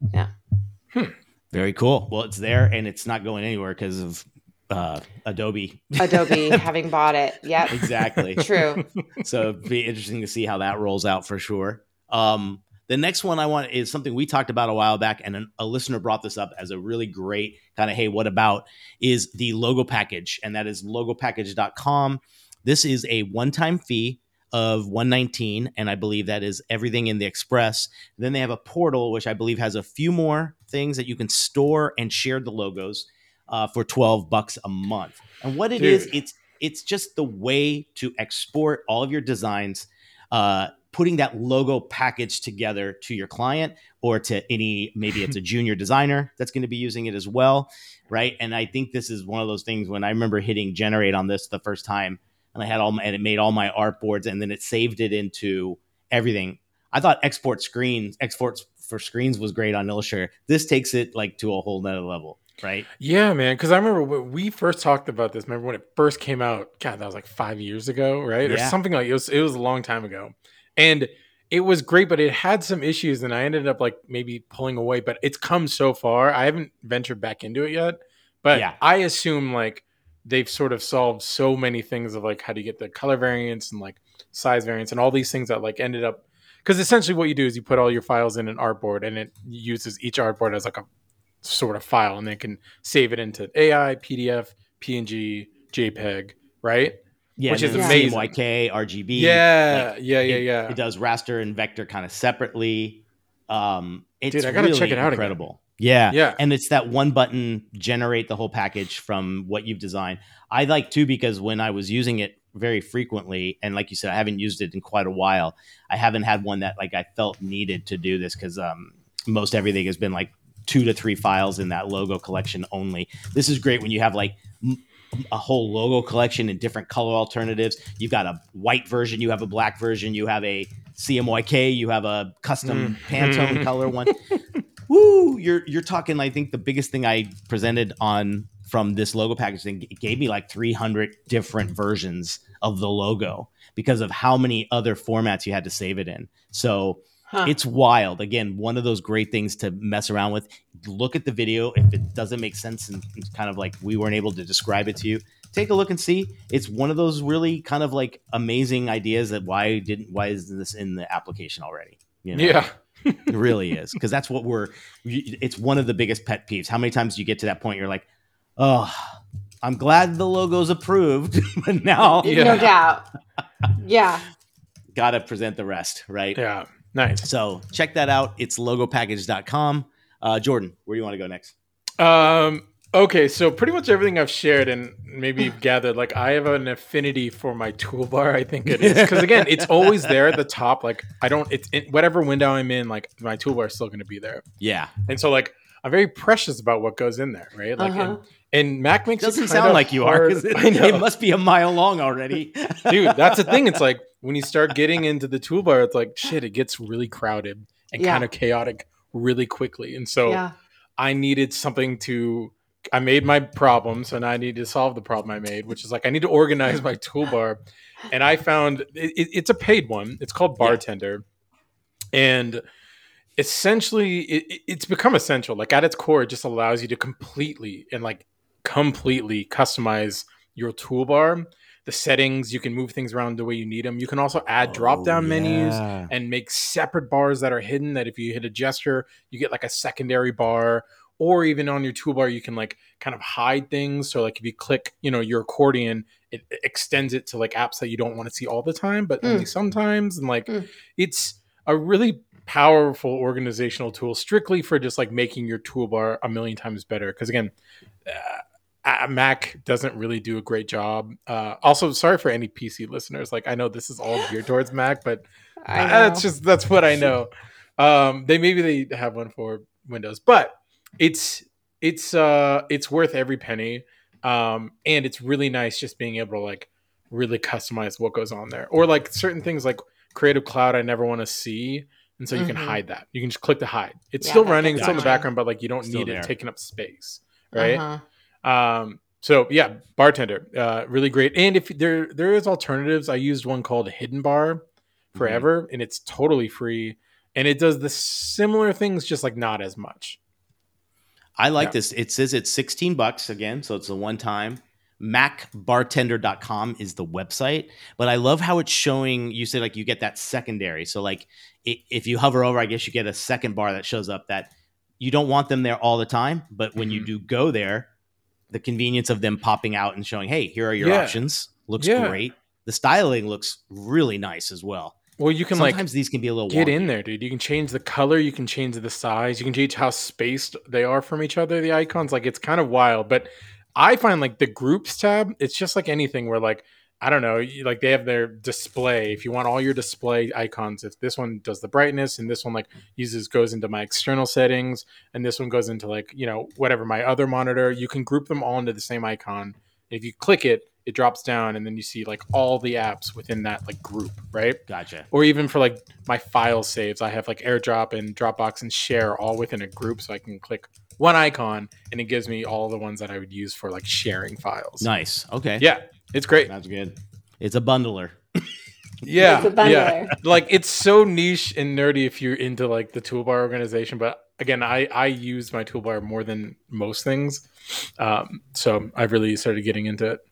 Very cool. Well, it's there and it's not going anywhere because of Adobe having bought it. Yep. Exactly. True. So it'd be interesting to see how that rolls out for sure. The next one I want is something we talked about a while back, and a listener brought this up as a really great kind of, hey, what about, is the logo package, and that is logopackage.com. This is a one-time fee of $119, and I believe that is everything in the Express. Then they have a portal, which I believe has a few more things that you can store and share the logos for $12 a month. And what it is, it's just the way to export all of your designs, putting that logo package together to your client or to maybe it's a junior designer that's going to be using it as well, right? And I think this is one of those things when I remember hitting generate on this the first time, and and it made all my art boards, and then it saved it into everything. I thought exports for screens was great on Illustrator. This takes it like to a whole nother level. Right. Yeah, man. Because I remember when we first talked about this. Remember when it first came out? God, that was like 5 years ago, right? Or something like it was a long time ago. And it was great, but it had some issues, and I ended up like maybe pulling away. But it's come so far. I haven't ventured back into it yet, but I assume like they've sort of solved so many things of like how do you get the color variants and like size variants and all these things that like ended up, because essentially what you do is you put all your files in an artboard, and it uses each artboard as like a sort of file, and then can save it into AI, PDF, PNG, JPEG, right? Yeah, which is amazing. CMYK, RGB. Yeah, like, yeah. It does raster and vector kind of separately. It's Dude, I gotta really check it out incredible. Again. Yeah. And it's that one button, generate the whole package from what you've designed. I like too, because when I was using it very frequently, and like you said, I haven't used it in quite a while. I haven't had one that like I felt needed to do this, because most everything has been like 2 to 3 files in that logo collection only. This is great when you have like a whole logo collection in different color alternatives. You've got a white version, you have a black version, you have a CMYK, you have a custom Pantone color one. Woo! You're talking. I think the biggest thing I presented on from this logo package thing, it gave me like 300 different versions of the logo because of how many other formats you had to save it in. So it's wild. Again, one of those great things to mess around with. Look at the video. If it doesn't make sense and kind of like we weren't able to describe it to you, take a look and see. It's one of those really kind of like amazing ideas that why isn't this in the application already? You know? Yeah. It really is, because that's what it's one of the biggest pet peeves. How many times do you get to that point you're like, oh, I'm glad the logo's approved, but now no doubt. Yeah. Gotta present the rest, right? Yeah. Nice. So check that out. It's logopackage.com. Jordan, where do you want to go next? Okay, so pretty much everything I've shared, and maybe you've gathered, like I have an affinity for my toolbar. I think it is because again, it's always there at the top. Like whatever window I'm in, like my toolbar is still going to be there. Yeah, and so like I'm very precious about what goes in there, right? Like, and Mac makes it doesn't it sound like you hard. are. It must be a mile long already, dude. That's the thing. It's like when you start getting into the toolbar, it's like shit. It gets really crowded and kind of chaotic really quickly, and so I needed something to. I made my problems, and I need to solve the problem I made, which is like I need to organize my toolbar. And I found it's a paid one. It's called Bartender, and essentially it's become essential. Like at its core, it just allows you to completely customize your toolbar. The settings, you can move things around the way you need them. You can also add drop-down menus and make separate bars that are hidden. That if you hit a gesture, you get like a secondary bar. Or even on your toolbar, you can like kind of hide things. So like if you click, your accordion, it extends it to like apps that you don't want to see all the time, but only sometimes. And like it's a really powerful organizational tool strictly for just like making your toolbar a million times better. Because again, Mac doesn't really do a great job. Also, sorry for any PC listeners. Like I know this is all geared towards Mac, but that's what I know. They have one for Windows, but it's worth every penny, and it's really nice just being able to like really customize what goes on there, or like certain things like Creative Cloud I never want to see, and so you can hide that. You can just click the hide. It's still running, it's still in the background, but like you don't need it taking up space, right? So yeah, Bartender, really great. And if there is alternatives, I used one called Hidden Bar forever, and it's totally free, and it does the similar things, just like not as much. I like this. It says it's $16 again, so it's a one-time. MacBartender.com is the website, but I love how it's showing. You said like you get that secondary. So like if you hover over, I guess you get a second bar that shows up that you don't want them there all the time, but when you do go there, the convenience of them popping out and showing, hey, here are your options. Looks great. The styling looks really nice as well. Well, you can sometimes these can be a little get wonky. In there, dude. You can change the color, you can change the size, you can change how spaced they are from each other. The icons, like it's kind of wild. But I find like the groups tab, it's just like anything where like I don't know, like they have their display. If you want all your display icons, if this one does the brightness and this one like goes into my external settings, and this one goes into like whatever my other monitor, you can group them all into the same icon. If you click it, it drops down, and then you see like all the apps within that like group, right? Gotcha. Or even for like my file saves, I have like AirDrop and Dropbox and Share all within a group, so I can click one icon and it gives me all the ones that I would use for like sharing files. Nice. Okay. Yeah, it's great. That's good. It's a bundler. Yeah, It's a bundler. yeah. Like it's so niche and nerdy if you're into like the toolbar organization. But again, I use my toolbar more than most things, so I really started getting into it.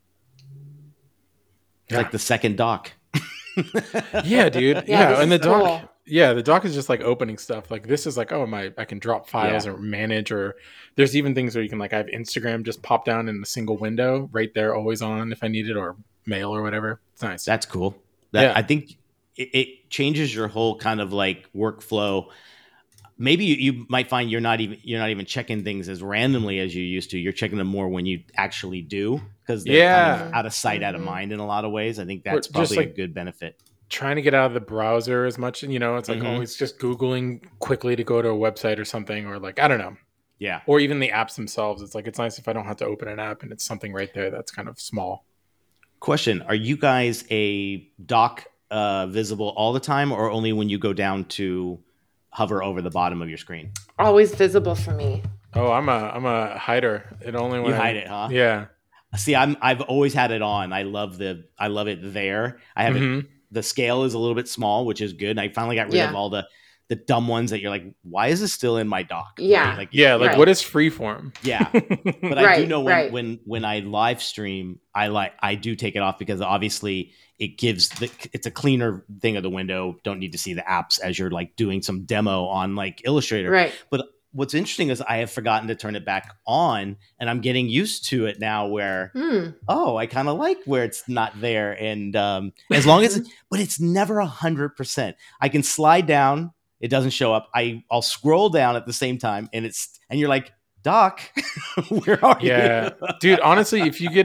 It's like the second dock. Yeah, dude. Yeah, Yeah, and the this is cool. dock. Yeah, the dock is just like opening stuff. Like this is like, oh my, I can drop files or manage, or there's even things where you can like I have Instagram just pop down in a single window right there, always on if I need it, or mail or whatever. It's nice. That's cool. Yeah. I think it changes your whole kind of like workflow. Maybe you might find you're not even checking things as randomly as you used to. You're checking them more when you actually do, because they're kind of out of sight, out of mind in a lot of ways. I think that's probably like a good benefit. Trying to get out of the browser as much, it's like always just Googling quickly to go to a website or something, or like, I don't know. Yeah. Or even the apps themselves. It's like, it's nice if I don't have to open an app and it's something right there that's kind of small. Question: are you guys a dock visible all the time, or only when you go down to hover over the bottom of your screen? Always visible for me. Oh, I'm a hider. It only when you hide it, huh? Yeah. See, I've always had it on. I love it there. I have it. The scale is a little bit small, which is good. And I finally got rid of all the dumb ones that you're like, why is this still in my dock? Yeah. Right? What is freeform? Yeah. But I do know when I live stream, I do take it off, because obviously it gives it's a cleaner thing of the window. Don't need to see the apps as you're like doing some demo on like Illustrator. Right. But what's interesting is I have forgotten to turn it back on, and I'm getting used to it now where, I kind of like where it's not there. And as long as, but it's never 100%. I can slide down. It doesn't show up. I'll scroll down at the same time, and you're like, Doc, where are you? Yeah, dude, honestly, if you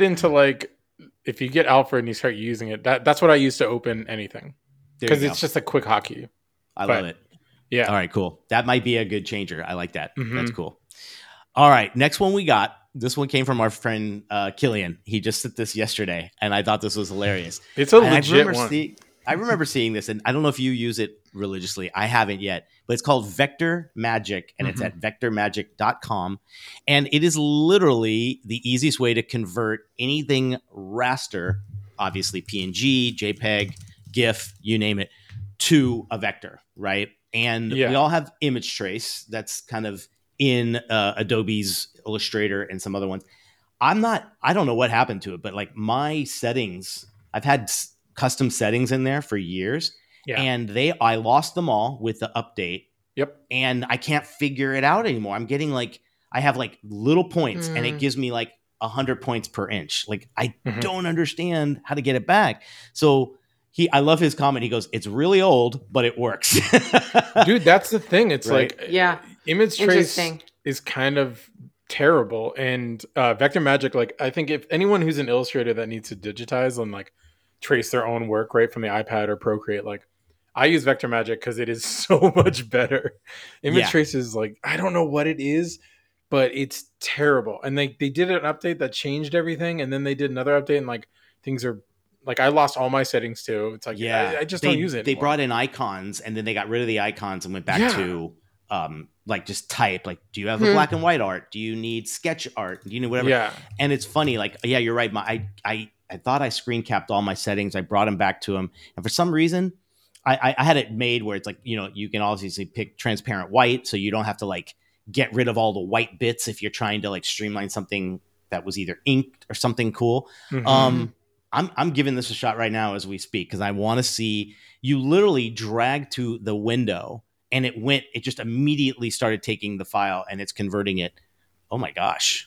get Alfred and you start using it, that's what I use to open anything, because it's just a quick hotkey. I love it. Yeah. All right, cool. That might be a good changer. I like that. That's cool. All right. Next one we got. This one came from our friend Killian. He just sent this yesterday, and I thought this was hilarious. It's a legit one. I remember seeing this, and I don't know if you use it religiously. I haven't yet, but it's called Vector Magic, and it's at vectormagic.com. And it is literally the easiest way to convert anything raster, obviously PNG, JPEG, GIF, you name it, to a vector, right? And we all have image trace that's kind of in Adobe's Illustrator and some other ones. I don't know what happened to it, but like my settings, I've had custom settings in there for years, and I lost them all with the update. Yep. And I can't figure it out anymore. I'm getting like, I have like little points and it gives me like 100 points per inch. Like I don't understand how to get it back. So I love his comment. He goes, it's really old, but it works. Dude, that's the thing. It's like, image trace Interesting. is kind of terrible. And Vector Magic, like, I think if anyone who's an illustrator that needs to digitize and like trace their own work right from the iPad or Procreate, like I use Vector Magic because it is so much better. Image trace is like, I don't know what it is, but it's terrible. And they did an update that changed everything. And then they did another update, and like things are, like I lost all my settings too. It's like, I just don't use it They anymore. brought in icons, and then they got rid of the icons and went back to like just type. Like, do you have a black and white art? Do you need sketch art? Do you know whatever? Yeah. And it's funny. Like, you're right. I thought I screen capped all my settings. I brought them back to him, and for some reason, I had it made where it's like, you can obviously pick transparent white, so you don't have to like get rid of all the white bits if you're trying to like streamline something that was either inked or something cool. I'm giving this a shot right now as we speak, because I want to see. You literally drag to the window, and it just immediately started taking the file and it's converting it. Oh my gosh.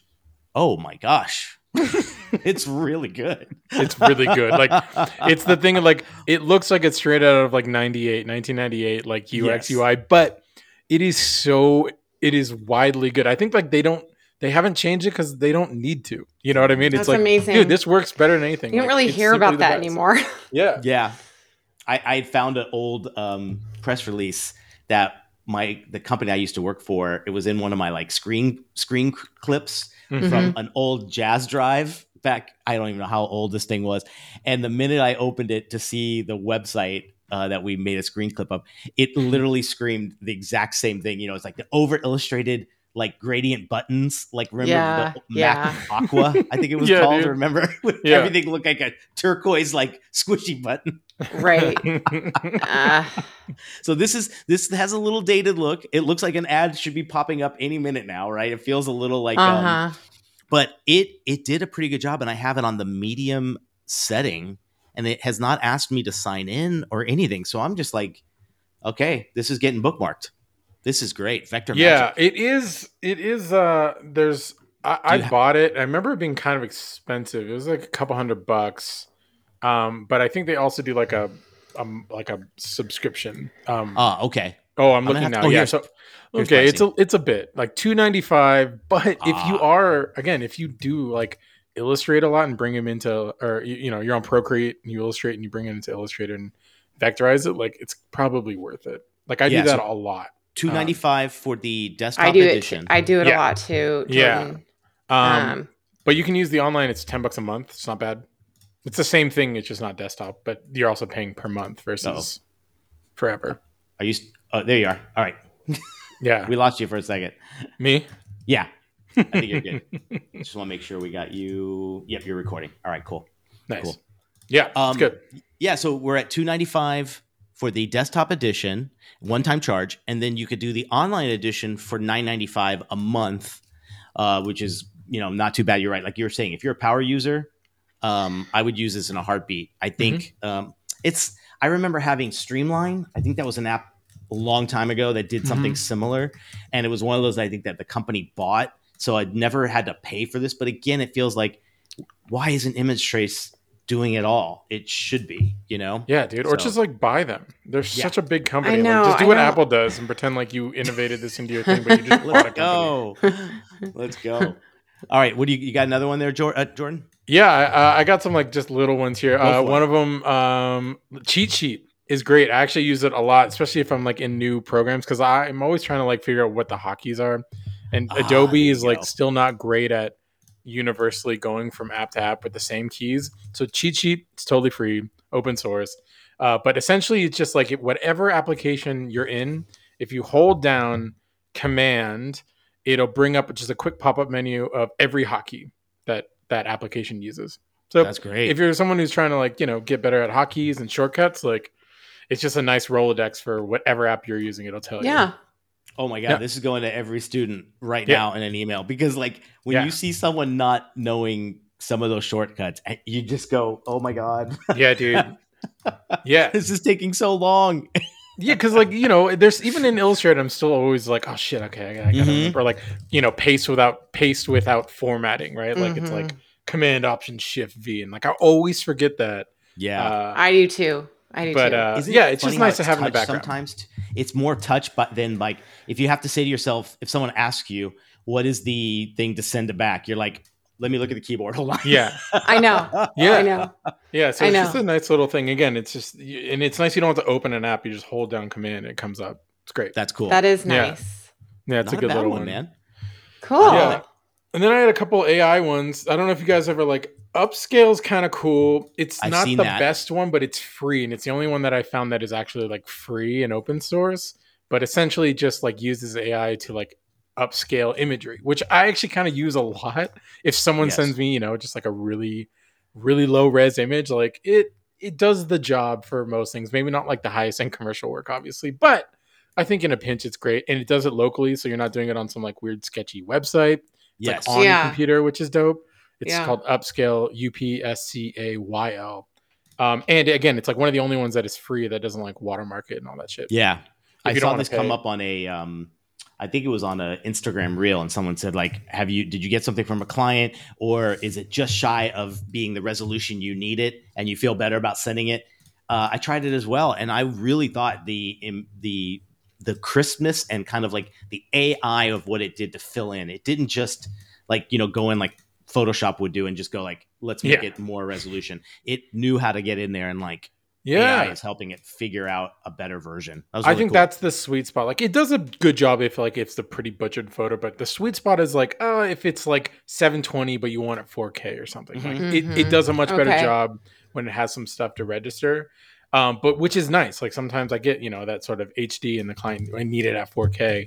It's really good. It's really good. Like, it's the thing of like, it looks like it's straight out of like 1998, like UX UI, but it is widely good. I think like they haven't changed it because they don't need to. You know what I mean? That's it's like, amazing. Dude, this works better than anything. You don't really hear about that anymore. Yeah. Yeah. I found an old press release that the company I used to work for, it was in one of my like screen clips from an old Jazz Drive back. I don't even know how old this thing was. And the minute I opened it to see the website that we made a screen clip of, it literally screamed the exact same thing. It's like the over illustrated like gradient buttons, like remember the Mac Aqua, I think it was Yeah, called. dude. Remember, Yeah. everything looked like a turquoise, like squishy button. Right. So this has a little dated look. It looks like an ad should be popping up any minute now, right? It feels a little like, but it did a pretty good job, and I have it on the medium setting, and it has not asked me to sign in or anything. So I'm just like, okay, this is getting bookmarked. This is great. Vector Magic. It is. It is. There's. I bought it. I remember it being kind of expensive. It was like a couple $100. But I think they also do like a subscription. Okay. Oh, I'm looking now. Yeah. So okay, it's a bit like $295. But if you do like illustrate a lot and bring them into, or you're on Procreate and you illustrate and you bring it into Illustrator and vectorize it, like it's probably worth it. Like I do that a lot. $295 for the desktop edition. I do it a lot too, Jordan. Yeah. But you can use the online. It's $10 a month. It's not bad. It's the same thing. It's just not desktop, but you're also paying per month versus forever. Are you? There you are. All right. Yeah. We lost you for a second. Me? Yeah. I think you're good. Just want to make sure we got you. Yep, you're recording. All right, cool. Nice. Cool. Yeah, it's good. Yeah, so we're at $295 for the desktop edition, one-time charge, and then you could do the online edition for $995 a month, which is not too bad. You're right, like you were saying, if you're a power user, I would use this in a heartbeat. I think I remember having Streamline. I think that was an app a long time ago that did something similar, and it was one of those I think that the company bought, so I'd never had to pay for this. But again, it feels like, why isn't ImageTrace doing it all? It should be, Yeah, dude. Or just like buy them. They're such a big company. I know, like, just do what Apple does and pretend like you innovated this into your thing, but you just bought a company. Let's go. All right, what do you got? Another one there, Jordan? Yeah, I got some like just little ones here. One of them, Cheat Sheet is great. I actually use it a lot, especially if I'm like in new programs, because I'm always trying to like figure out what the hotkeys are. And Adobe is like still not great at universally going from app to app with the same keys. So Cheat Sheet, it's totally free, open source. But essentially it's just like whatever application you're in, if you hold down Command, it'll bring up just a quick pop-up menu of every hotkey that application uses. So that's great. If you're someone who's trying to like, get better at hotkeys and shortcuts, like it's just a nice Rolodex for whatever app you're using. It'll tell you. Yeah. Oh my God, this is going to every student right now in an email, because like when you see someone not knowing some of those shortcuts, you just go, oh my God. Yeah, dude. Yeah. This is taking so long. Yeah, because like, there's even in Illustrator, I'm still always like, oh shit, okay, I gotta remember, like, paste without formatting, right? Like it's like Command Option Shift V, and like I always forget that. Yeah. I do too. But it's just nice to have in the background. Sometimes it's more touch, but then like if you have to say to yourself, if someone asks you, what is the thing to send it back? You're like, let me look at the keyboard. Hold on. Yeah. I know. Yeah. I know. Yeah. So it's just a nice little thing. Again, it's just, and it's nice. You don't have to open an app. You just hold down Command and it comes up. It's great. That's cool. That is nice. Yeah. It's Not a good little one, man. Cool. Yeah. And then I had a couple AI ones. I don't know if you guys ever like Upscale's kind of cool. It's not the best one, but it's free. And it's the only one that I found that is actually like free and open source, but essentially just like uses AI to like upscale imagery, which I actually kind of use a lot. If someone sends me, just like a really, really low res image, like it does the job for most things. Maybe not like the highest end commercial work, obviously, but I think in a pinch, it's great. And it does it locally. So you're not doing it on some like weird, sketchy website. It's like on your computer, which is dope. It's called Upscale, Upscayl. And again, it's like one of the only ones that is free that doesn't like watermark it and all that shit. Yeah. I saw this come up on a, I think it was on an Instagram reel, and someone said like, did you get something from a client, or is it just shy of being the resolution you need it and you feel better about sending it? I tried it as well. And I really thought the crispness and kind of like the AI of what it did to fill in, it didn't just like, go in like Photoshop would do and just go like, let's make it more resolution. It knew how to get in there and like AI is helping it figure out a better version. That was really cool. That's the sweet spot. Like it does a good job if like it's the pretty butchered photo, but the sweet spot is like, if it's like 720 but you want it 4K or something. Like it does a much better job when it has some stuff to register. But which is nice. Like sometimes I get, that sort of HD and the client, I need it at 4K.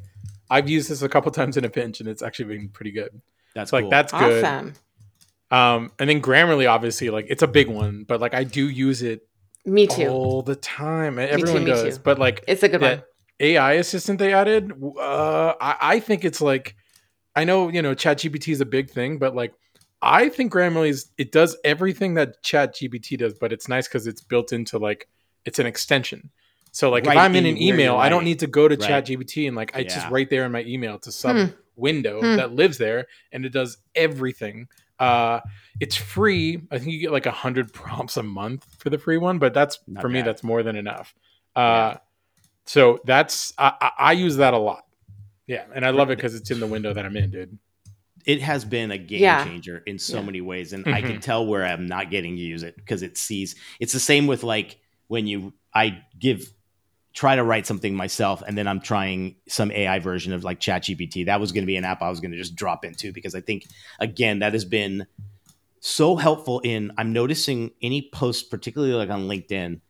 I've used this a couple times in a pinch, and it's actually been pretty good. That's cool. Like that's good. Awesome. And then Grammarly, obviously, like it's a big one, but like I do use it. Me too. All the time. Everyone does, but like it's a good one. AI assistant they added. I think it's like, I know ChatGPT is a big thing, but like I think Grammarly's it does everything that ChatGPT does, but it's nice because it's built into like it's an extension. So like if I'm in an email, I don't need to go to ChatGPT and like it's just right there in my email. It's a sub window that lives there, and it does everything. It's free. I think you get like 100 prompts a month for the free one, but that's not for bad. Me, that's more than enough. So that's, I use that a lot. Yeah. And I love it because it's in the window that I'm in, dude. It has been a game changer in so many ways. And I can tell where I'm not getting to use it because it sees, it's the same with like when try to write something myself, and then I'm trying some AI version of like ChatGPT. That was going to be an app I was going to just drop into because I think, again, that has been so helpful in, I'm noticing any post, particularly like on LinkedIn,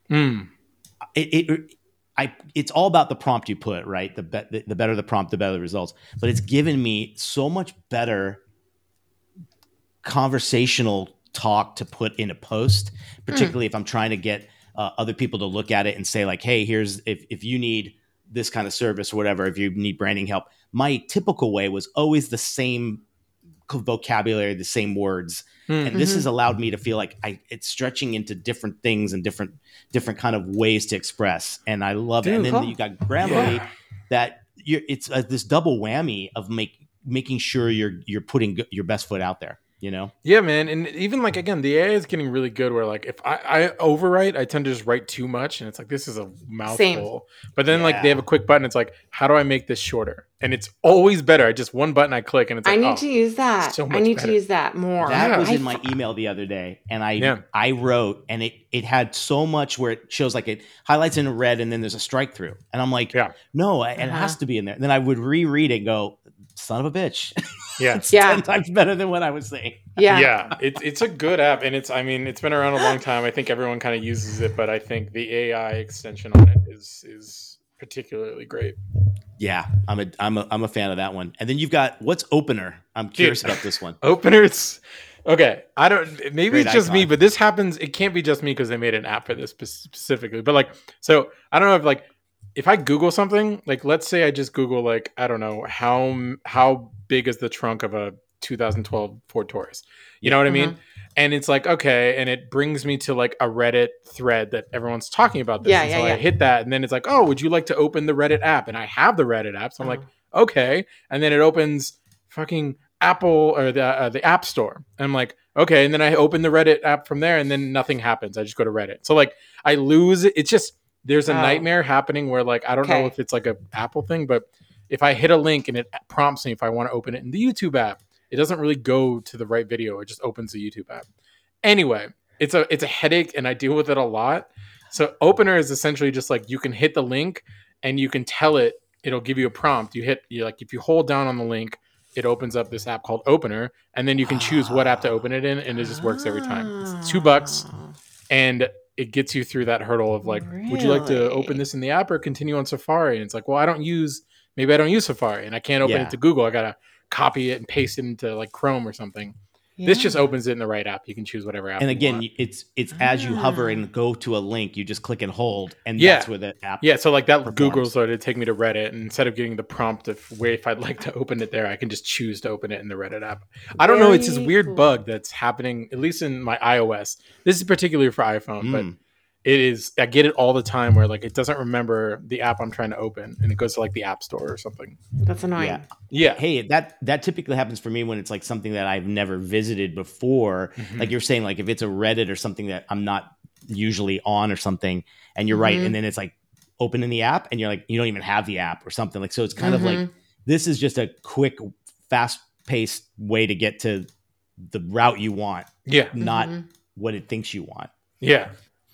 it's all about the prompt you put, right? The better the prompt, the better the results. But it's given me so much better conversational talk to put in a post, particularly if I'm trying to get other people to look at it and say like, hey, here's, if you need this kind of service or whatever, if you need branding help, my typical way was always the same vocabulary, the same words. And this has allowed me to feel like it's stretching into different things and different kind of ways to express. And I love it. And then you got Grammarly that it's this double whammy of making sure you're putting your best foot out there. Yeah, man. And even like, again, the AI is getting really good where like if I overwrite, I tend to just write too much and it's like, this is a mouthful. Same. But then like they have a quick button. It's like, how do I make this shorter? And it's always better. I just one button I click and it's like, I need to use that. So I need to use that more. That was in my email the other day. And I wrote, and it had so much where it shows like it highlights in red and then there's a strike through. And I'm like, no, it has to be in there. And then I would reread it and go, son of a bitch. Yeah. It's 10 times better than what I was saying. Yeah. It's a good app, and it's been around a long time. I think everyone kind of uses it, but I think the AI extension on it is particularly great. Yeah, I'm a fan of that one. And then you've got what's Opener? I'm curious about this one. Openers. Okay, I don't. Maybe Great it's just icon. me, but this happens. It can't be just me because they made an app for this specifically. But like, so I don't know if like if I Google something, like let's say I just Google like I don't know how big is the trunk of a 2012 Ford Taurus. You know what I mean? And it's like, okay. And it brings me to like a Reddit thread that everyone's talking about this. So I hit that and then it's like, oh, would you like to open the Reddit app? And I have the Reddit app. So I'm like, okay. And then it opens fucking Apple or the App Store. And I'm like, okay. And then I open the Reddit app from there and then nothing happens. I just go to Reddit. So like I lose it. It's just, there's a nightmare happening where like, I don't know if it's like a Apple thing, but if I hit a link and it prompts me if I want to open it in the YouTube app, it doesn't really go to the right video. It just opens the YouTube app. Anyway, it's a headache and I deal with it a lot. So Opener is essentially just like you can hit the link and you can tell it, it'll give you a prompt. You like if you hold down on the link, it opens up this app called Opener, and then you can choose what app to open it in, and it just works every time. It's $2 and it gets you through that hurdle of like, would you like to open this in the app or continue on Safari? And it's like, well, maybe I don't use Safari and I can't open it to Google. I got to copy it and paste it into like Chrome or something. Yeah. This just opens it in the right app. You can choose whatever app. And again, it's as you hover and go to a link, you just click and hold, and that's where the app. Yeah, so like that performs. Google started to take me to Reddit, and instead of getting the prompt of where if I'd like to open it there, I can just choose to open it in the Reddit app. I don't know. It's this weird bug that's happening, at least in my iOS. This is particularly for iPhone, but it is. I get it all the time where like it doesn't remember the app I'm trying to open, and it goes to like the App Store or something. That's annoying. Yeah. Hey, that typically happens for me when it's like something that I've never visited before. Like you're saying, like if it's a Reddit or something that I'm not usually on or something, and you're right, and then it's like open in the app, and you're like you don't even have the app or something. Like so, it's kind of like this is just a quick, fast-paced way to get to the route you want. Yeah, not what it thinks you want. Yeah.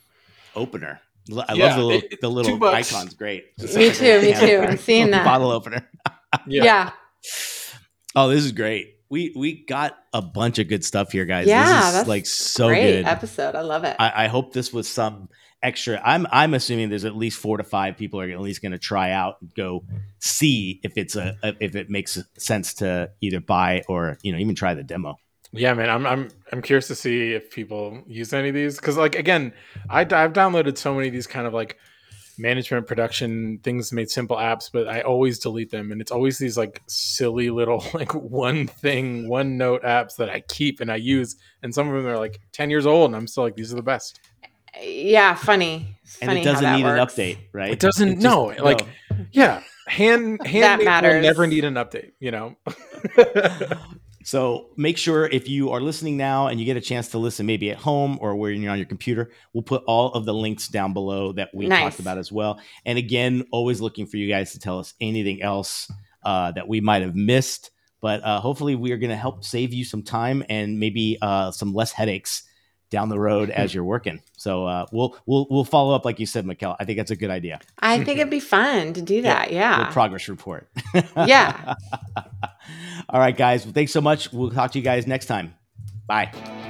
Opener. I love the little $2. icons. Great. Me too. I'm seeing that. Bottle opener. Yeah. Oh, this is great. We got a bunch of good stuff here, guys. Yeah, this is that's like so great good episode. I love it. I hope this was some extra. I'm assuming there's at least 4 to 5 people are at least going to try out and go see if if it makes sense to either buy or even try the demo. Yeah, man, I'm curious to see if people use any of these, because like again, I've downloaded so many of these kind of like management production things, made simple apps, but I always delete them, and it's always these like silly little like one note apps that I keep and I use, and some of them are like 10 years old, and I'm still like, these are the best. Yeah, funny. And it doesn't need an update, right? It doesn't. Yeah, hand that matters. Will never need an update, So make sure if you are listening now and you get a chance to listen maybe at home or where you're on your computer, we'll put all of the links down below that we talked about as well. And again, always looking for you guys to tell us anything else that we might have missed. But hopefully we are going to help save you some time and maybe some less headaches down the road as you're working. So we'll follow up, like you said, Mikkel. I think that's a good idea. I think it'd be fun to do that. Yeah. Little progress report. Yeah. All right, guys. Well, thanks so much. We'll talk to you guys next time. Bye.